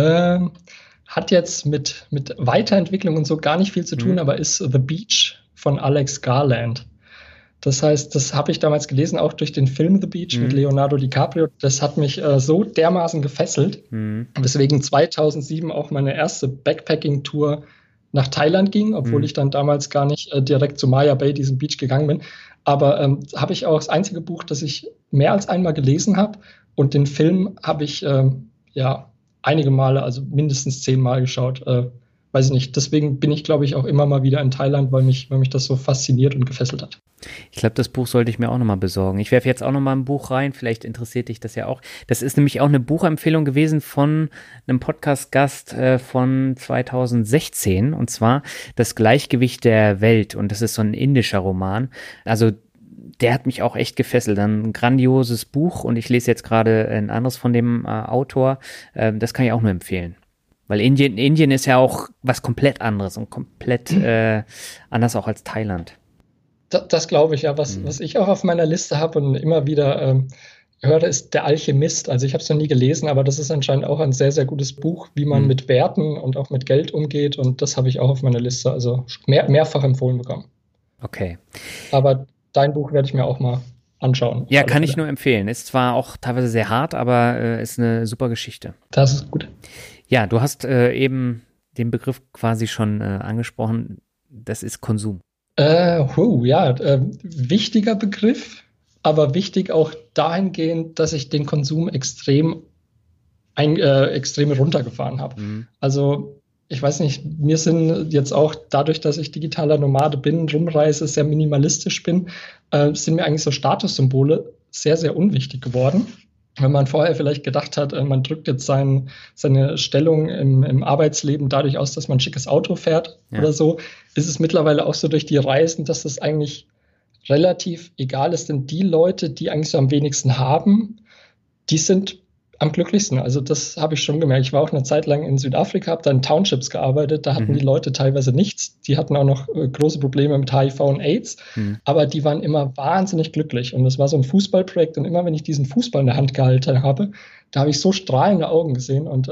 Speaker 3: hat jetzt mit Weiterentwicklung und so gar nicht viel zu tun, aber ist The Beach von Alex Garland. Das heißt, das habe ich damals gelesen, auch durch den Film The Beach mit Leonardo DiCaprio. Das hat mich so dermaßen gefesselt, weswegen 2007 auch meine erste Backpacking-Tour nach Thailand ging, obwohl ich dann damals gar nicht direkt zu Maya Bay, diesem Beach, gegangen bin. Aber habe ich auch das einzige Buch, das ich mehr als einmal gelesen habe. Und den Film habe ich einige Male, also mindestens 10 Mal geschaut. Weiß ich nicht. Deswegen bin ich, glaube ich, auch immer mal wieder in Thailand, weil mich das so fasziniert und gefesselt hat.
Speaker 2: Ich glaube, das Buch sollte ich mir auch nochmal besorgen. Ich werfe jetzt auch nochmal ein Buch rein, vielleicht interessiert dich das ja auch. Das ist nämlich auch eine Buchempfehlung gewesen von einem Podcast-Gast von 2016, und zwar Das Gleichgewicht der Welt, und das ist so ein indischer Roman. Also der hat mich auch echt gefesselt. Ein grandioses Buch, und ich lese jetzt gerade ein anderes von dem Autor. Das kann ich auch nur empfehlen. Weil Indien ist ja auch was komplett anderes und komplett anders auch als Thailand.
Speaker 3: Das glaube ich, ja. Was ich auch auf meiner Liste habe und immer wieder höre, ist Der Alchemist. Also ich habe es noch nie gelesen, aber das ist anscheinend auch ein sehr, sehr gutes Buch, wie man mit Werten und auch mit Geld umgeht. Und das habe ich auch auf meiner Liste, also mehrfach empfohlen bekommen.
Speaker 2: Okay.
Speaker 3: Aber dein Buch werde ich mir auch mal anschauen.
Speaker 2: Ja, kann ich nur empfehlen. Ist zwar auch teilweise sehr hart, aber ist eine super Geschichte.
Speaker 3: Das ist gut.
Speaker 2: Ja, du hast eben den Begriff quasi schon angesprochen. Das ist Konsum.
Speaker 3: Wichtiger Begriff, aber wichtig auch dahingehend, dass ich den Konsum extrem runtergefahren habe. Also ich weiß nicht, mir sind jetzt auch dadurch, dass ich digitaler Nomade bin, rumreise, sehr minimalistisch bin, sind mir eigentlich so Statussymbole sehr, sehr unwichtig geworden. Wenn man vorher vielleicht gedacht hat, man drückt jetzt seine Stellung im Arbeitsleben dadurch aus, dass man ein schickes Auto fährt oder so, ist es mittlerweile auch so durch die Reisen, dass das eigentlich relativ egal ist. Denn die Leute, die eigentlich so am wenigsten haben, die sind am glücklichsten. Also das habe ich schon gemerkt. Ich war auch eine Zeit lang in Südafrika, habe da in Townships gearbeitet. Da hatten die Leute teilweise nichts. Die hatten auch noch große Probleme mit HIV und AIDS. Aber die waren immer wahnsinnig glücklich. Und das war so ein Fußballprojekt. Und immer, wenn ich diesen Fußball in der Hand gehalten habe, da habe ich so strahlende Augen gesehen. Und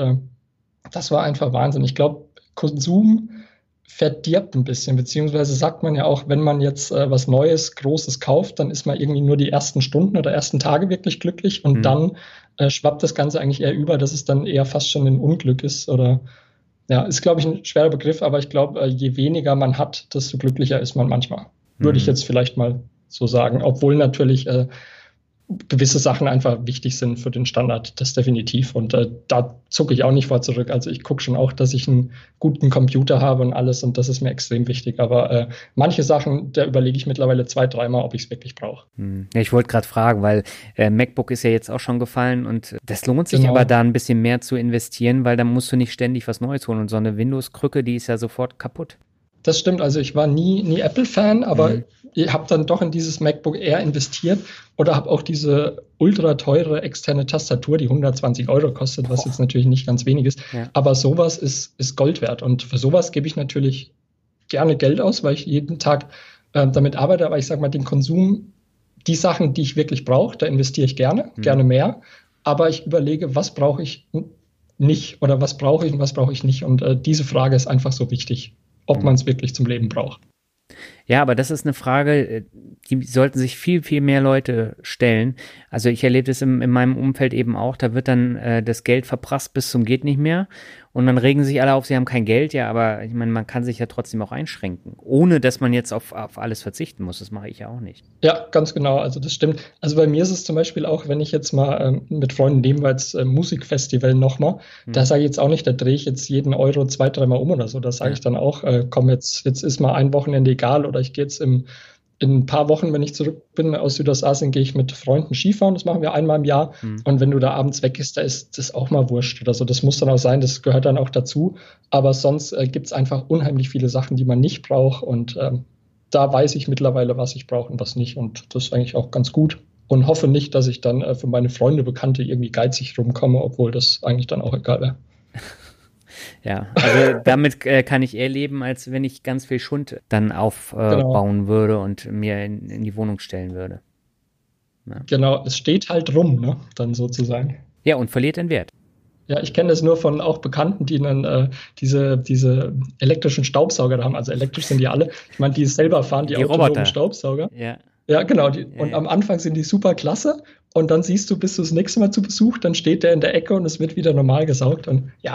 Speaker 3: das war einfach Wahnsinn. Ich glaube, Konsum verdirbt ein bisschen, beziehungsweise sagt man ja auch, wenn man jetzt was Neues, Großes kauft, dann ist man irgendwie nur die ersten Stunden oder ersten Tage wirklich glücklich, und dann schwappt das Ganze eigentlich eher über, dass es dann eher fast schon ein Unglück ist, oder ja, ist, glaube ich, ein schwerer Begriff, aber ich glaube, je weniger man hat, desto glücklicher ist man manchmal. Würde ich jetzt vielleicht mal so sagen, obwohl natürlich gewisse Sachen einfach wichtig sind für den Standard, das definitiv. Und da zucke ich auch nicht vor zurück. Also ich gucke schon auch, dass ich einen guten Computer habe und alles, und das ist mir extrem wichtig. Aber manche Sachen, da überlege ich mittlerweile 2-3 Mal, ob ich es wirklich brauche.
Speaker 2: Ja, ich wollte gerade fragen, weil MacBook ist ja jetzt auch schon gefallen, und das lohnt sich aber da ein bisschen mehr zu investieren, weil dann musst du nicht ständig was Neues holen, und so eine Windows-Krücke, die ist ja sofort kaputt.
Speaker 3: Das stimmt, also ich war nie Apple-Fan, aber ich habe dann doch in dieses MacBook Air investiert oder habe auch diese ultra teure externe Tastatur, die 120 € kostet, was jetzt natürlich nicht ganz wenig ist. Ja. Aber sowas ist Gold wert, und für sowas gebe ich natürlich gerne Geld aus, weil ich jeden Tag damit arbeite. Aber ich sage mal, den Konsum, die Sachen, die ich wirklich brauche, da investiere ich gerne mehr. Aber ich überlege, was brauche ich nicht oder was brauche ich und was brauche ich nicht. Und diese Frage ist einfach so wichtig, ob man es wirklich zum Leben braucht.
Speaker 2: Ja, aber das ist eine Frage, die sollten sich viel, viel mehr Leute stellen. Also ich erlebe das in meinem Umfeld eben auch, da wird dann das Geld verprasst bis zum geht nicht mehr, und dann regen sich alle auf, sie haben kein Geld. Ja, aber ich meine, man kann sich ja trotzdem auch einschränken, ohne dass man jetzt auf alles verzichten muss. Das mache ich ja auch nicht.
Speaker 3: Ja, ganz genau, also das stimmt. Also bei mir ist es zum Beispiel auch, wenn ich jetzt mal mit Freunden nehmen wir jetzt Musikfestival nochmal, da sage ich jetzt auch nicht, da drehe ich jetzt jeden Euro 2-3 Mal um oder so. Da sage ich dann auch, komm, jetzt ist mal ein Wochenende egal, oder ich gehe jetzt in ein paar Wochen, wenn ich zurück bin aus Südostasien, gehe ich mit Freunden Skifahren. Das machen wir einmal im Jahr. Und wenn du da abends weg bist, da ist das auch mal wurscht oder so. Das muss dann auch sein, das gehört dann auch dazu. Aber sonst gibt es einfach unheimlich viele Sachen, die man nicht braucht. Und da weiß ich mittlerweile, was ich brauche und was nicht. Und das ist eigentlich auch ganz gut. Und hoffe nicht, dass ich dann für meine Freunde, Bekannte irgendwie geizig rumkomme, obwohl das eigentlich dann auch egal wäre.
Speaker 2: Ja, also damit kann ich eher leben, als wenn ich ganz viel Schund dann aufbauen würde und mir in die Wohnung stellen würde. Ja.
Speaker 3: Genau, es steht halt rum, ne? Dann sozusagen.
Speaker 2: Ja, und verliert den Wert.
Speaker 3: Ja, ich kenne das nur von auch Bekannten, die dann diese elektrischen Staubsauger haben. Also elektrisch sind die alle. Ich meine, die selber fahren, die autonomen Staubsauger. Ja, genau. Und am Anfang sind die super klasse. Und dann siehst du, bis du das nächste Mal zu Besuch, dann steht der in der Ecke und es wird wieder normal gesaugt. Und ja,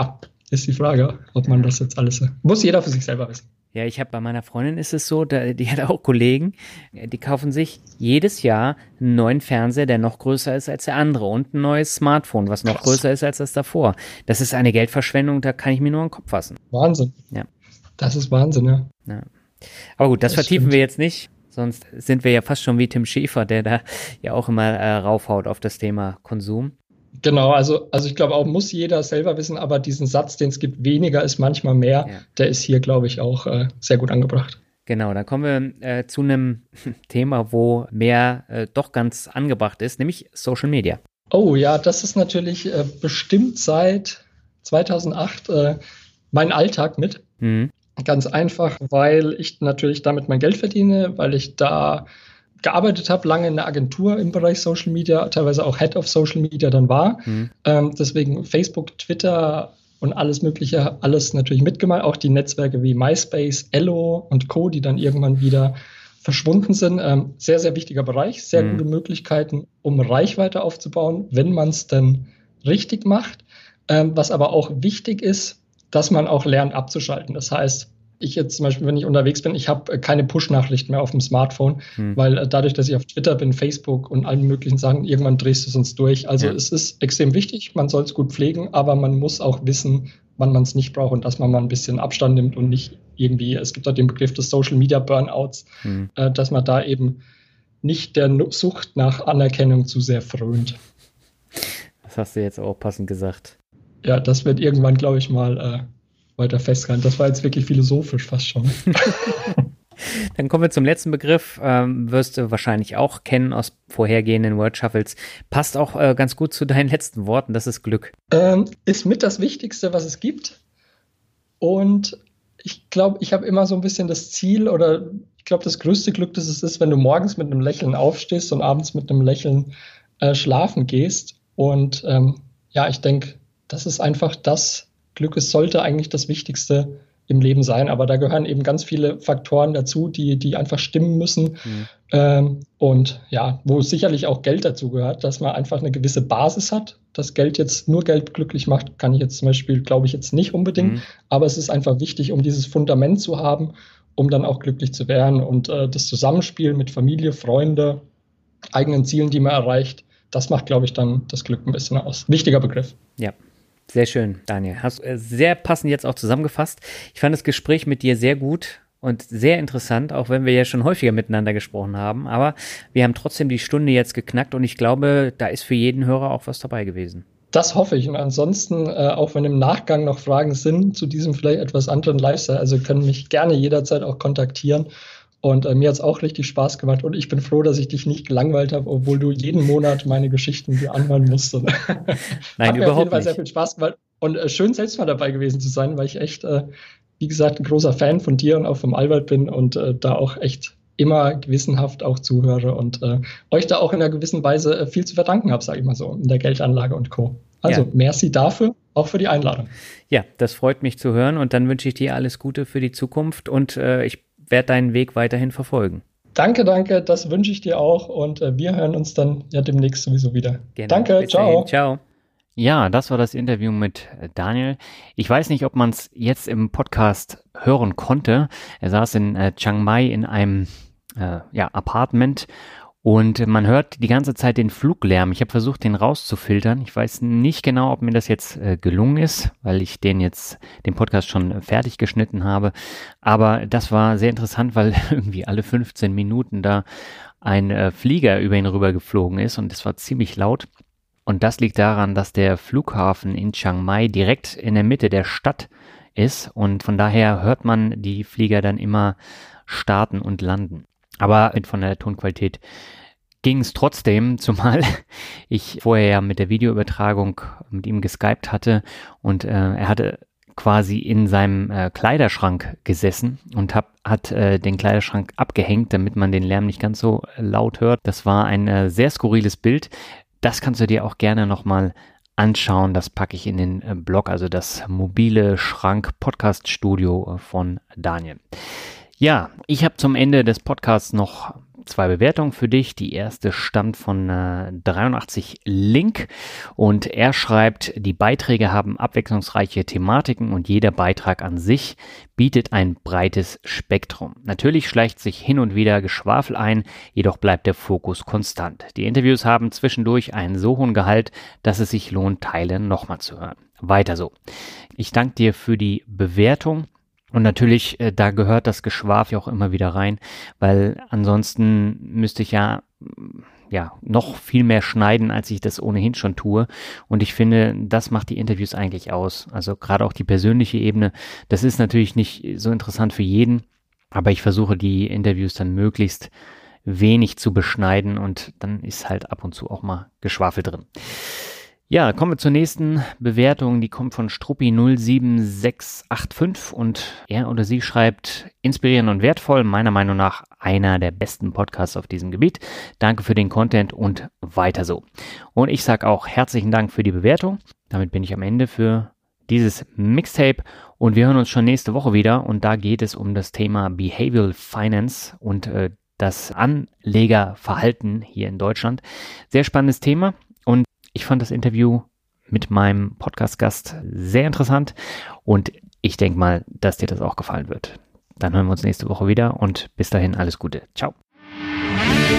Speaker 3: ist die Frage, ob man das jetzt alles, muss jeder für sich selber wissen.
Speaker 2: Ja, ich habe bei meiner Freundin ist es so, die hat auch Kollegen, die kaufen sich jedes Jahr einen neuen Fernseher, der noch größer ist als der andere und ein neues Smartphone, was noch größer ist als das davor. Das ist eine Geldverschwendung, da kann ich mir nur den Kopf fassen.
Speaker 3: Wahnsinn.
Speaker 2: Ja.
Speaker 3: Das ist Wahnsinn, ja.
Speaker 2: Aber gut, das vertiefen wir jetzt nicht, sonst sind wir ja fast schon wie Tim Schäfer, der da ja auch immer raufhaut auf das Thema Konsum.
Speaker 3: Genau, also ich glaube auch, muss jeder selber wissen, aber diesen Satz, den es gibt, weniger ist manchmal mehr, der ist hier, glaube ich, auch sehr gut angebracht.
Speaker 2: Genau, dann kommen wir zu einem Thema, wo mehr doch ganz angebracht ist, nämlich Social Media.
Speaker 3: Oh ja, das ist natürlich bestimmt seit 2008 mein Alltag mit. Ganz einfach, weil ich natürlich damit mein Geld verdiene, weil ich da gearbeitet habe, lange in der Agentur im Bereich Social Media, teilweise auch Head of Social Media dann war. Deswegen Facebook, Twitter und alles Mögliche, alles natürlich mitgemacht. Auch die Netzwerke wie MySpace, Ello und Co., die dann irgendwann wieder verschwunden sind. Sehr, sehr wichtiger Bereich, sehr gute Möglichkeiten, um Reichweite aufzubauen, wenn man es dann richtig macht. Was aber auch wichtig ist, dass man auch lernt abzuschalten. Das heißt, ich jetzt zum Beispiel, wenn ich unterwegs bin, ich habe keine Push-Nachrichten mehr auf dem Smartphone, weil dadurch, dass ich auf Twitter bin, Facebook und allen möglichen Sachen, irgendwann drehst du es uns durch. Also es ist extrem wichtig, man soll es gut pflegen, aber man muss auch wissen, wann man es nicht braucht und dass man mal ein bisschen Abstand nimmt und nicht irgendwie, es gibt auch den Begriff des Social-Media-Burnouts, dass man da eben nicht der Sucht nach Anerkennung zu sehr frönt.
Speaker 2: Das hast du jetzt auch passend gesagt.
Speaker 3: Ja, das wird irgendwann, glaube ich, mal weiter festgehalten. Das war jetzt wirklich philosophisch fast schon.
Speaker 2: Dann kommen wir zum letzten Begriff, wirst du wahrscheinlich auch kennen aus vorhergehenden Word Shuffles. Passt auch ganz gut zu deinen letzten Worten, das ist Glück.
Speaker 3: Ist mit das Wichtigste, was es gibt. Und ich glaube, ich habe immer so ein bisschen das Ziel oder ich glaube, das größte Glück, das es ist, wenn du morgens mit einem Lächeln aufstehst und abends mit einem Lächeln schlafen gehst. Und ich denke, das ist einfach das Glück. Es sollte eigentlich das Wichtigste im Leben sein, aber da gehören eben ganz viele Faktoren dazu, die einfach stimmen müssen. Und ja, wo sicherlich auch Geld dazu gehört, dass man einfach eine gewisse Basis hat. Dass Geld jetzt nur Geld glücklich macht, kann ich jetzt zum Beispiel, glaube ich, jetzt nicht unbedingt. Aber es ist einfach wichtig, um dieses Fundament zu haben, um dann auch glücklich zu werden. Und das Zusammenspiel mit Familie, Freunde, eigenen Zielen, die man erreicht, das macht, glaube ich, dann das Glück ein bisschen aus. Wichtiger Begriff.
Speaker 2: Ja. Sehr schön, Daniel. Hast sehr passend jetzt auch zusammengefasst. Ich fand das Gespräch mit dir sehr gut und sehr interessant, auch wenn wir ja schon häufiger miteinander gesprochen haben. Aber wir haben trotzdem die Stunde jetzt geknackt und ich glaube, da ist für jeden Hörer auch was dabei gewesen.
Speaker 3: Das hoffe ich. Und ansonsten, auch wenn im Nachgang noch Fragen sind zu diesem vielleicht etwas anderen Lifestyle, also können mich gerne jederzeit auch kontaktieren. Und mir hat es auch richtig Spaß gemacht und ich bin froh, dass ich dich nicht gelangweilt habe, obwohl du jeden Monat meine Geschichten dir anhören musst.
Speaker 2: Nein,
Speaker 3: hat mir
Speaker 2: überhaupt
Speaker 3: auf jeden Fall
Speaker 2: nicht.
Speaker 3: sehr viel Spaß gemacht und schön selbst mal dabei gewesen zu sein, weil ich echt, wie gesagt, ein großer Fan von dir und auch vom Albert bin und da auch echt immer gewissenhaft auch zuhöre und euch da auch in einer gewissen Weise viel zu verdanken habe, sage ich mal so, in der Geldanlage und Co. Also merci dafür, auch für die Einladung.
Speaker 2: Ja, das freut mich zu hören und dann wünsche ich dir alles Gute für die Zukunft und ich werde deinen Weg weiterhin verfolgen.
Speaker 3: Danke, das wünsche ich dir auch und wir hören uns dann ja demnächst sowieso wieder.
Speaker 2: Genau.
Speaker 3: Danke, ciao.
Speaker 2: Ciao. Ja, das war das Interview mit Daniel. Ich weiß nicht, ob man es jetzt im Podcast hören konnte. Er saß in Chiang Mai in einem Apartment und man hört die ganze Zeit den Fluglärm. Ich habe versucht, den rauszufiltern. Ich weiß nicht genau, ob mir das jetzt gelungen ist, weil ich den Podcast schon fertig geschnitten habe. Aber das war sehr interessant, weil irgendwie alle 15 Minuten da ein Flieger über ihn rüber geflogen ist und es war ziemlich laut. Und das liegt daran, dass der Flughafen in Chiang Mai direkt in der Mitte der Stadt ist und von daher hört man die Flieger dann immer starten und landen. Aber von der Tonqualität ging es trotzdem, zumal ich vorher ja mit der Videoübertragung mit ihm geskypt hatte und er hatte quasi in seinem Kleiderschrank gesessen und hat den Kleiderschrank abgehängt, damit man den Lärm nicht ganz so laut hört. Das war ein sehr skurriles Bild. Das kannst du dir auch gerne nochmal anschauen. Das packe ich in den Blog, also das mobile Schrank-Podcast-Studio von Daniel. Ja, ich habe zum Ende des Podcasts noch 2 Bewertungen für dich. Die erste stammt von 83 Link und er schreibt, die Beiträge haben abwechslungsreiche Thematiken und jeder Beitrag an sich bietet ein breites Spektrum. Natürlich schleicht sich hin und wieder Geschwafel ein, jedoch bleibt der Fokus konstant. Die Interviews haben zwischendurch einen so hohen Gehalt, dass es sich lohnt, Teile nochmal zu hören. Weiter so. Ich danke dir für die Bewertung. Und natürlich, da gehört das Geschwafel auch immer wieder rein, weil ansonsten müsste ich ja noch viel mehr schneiden, als ich das ohnehin schon tue. Und ich finde, das macht die Interviews eigentlich aus. Also gerade auch die persönliche Ebene. Das ist natürlich nicht so interessant für jeden, aber ich versuche die Interviews dann möglichst wenig zu beschneiden und dann ist halt ab und zu auch mal Geschwafel drin. Ja, kommen wir zur nächsten Bewertung, die kommt von Struppi07685 und er oder sie schreibt, inspirierend und wertvoll, meiner Meinung nach einer der besten Podcasts auf diesem Gebiet. Danke für den Content und weiter so. Und ich sage auch herzlichen Dank für die Bewertung. Damit bin ich am Ende für dieses Mixtape und wir hören uns schon nächste Woche wieder und da geht es um das Thema Behavioral Finance und das Anlegerverhalten hier in Deutschland. Sehr spannendes Thema und ich fand das Interview mit meinem Podcast-Gast sehr interessant und ich denke mal, dass dir das auch gefallen wird. Dann hören wir uns nächste Woche wieder und bis dahin alles Gute. Ciao.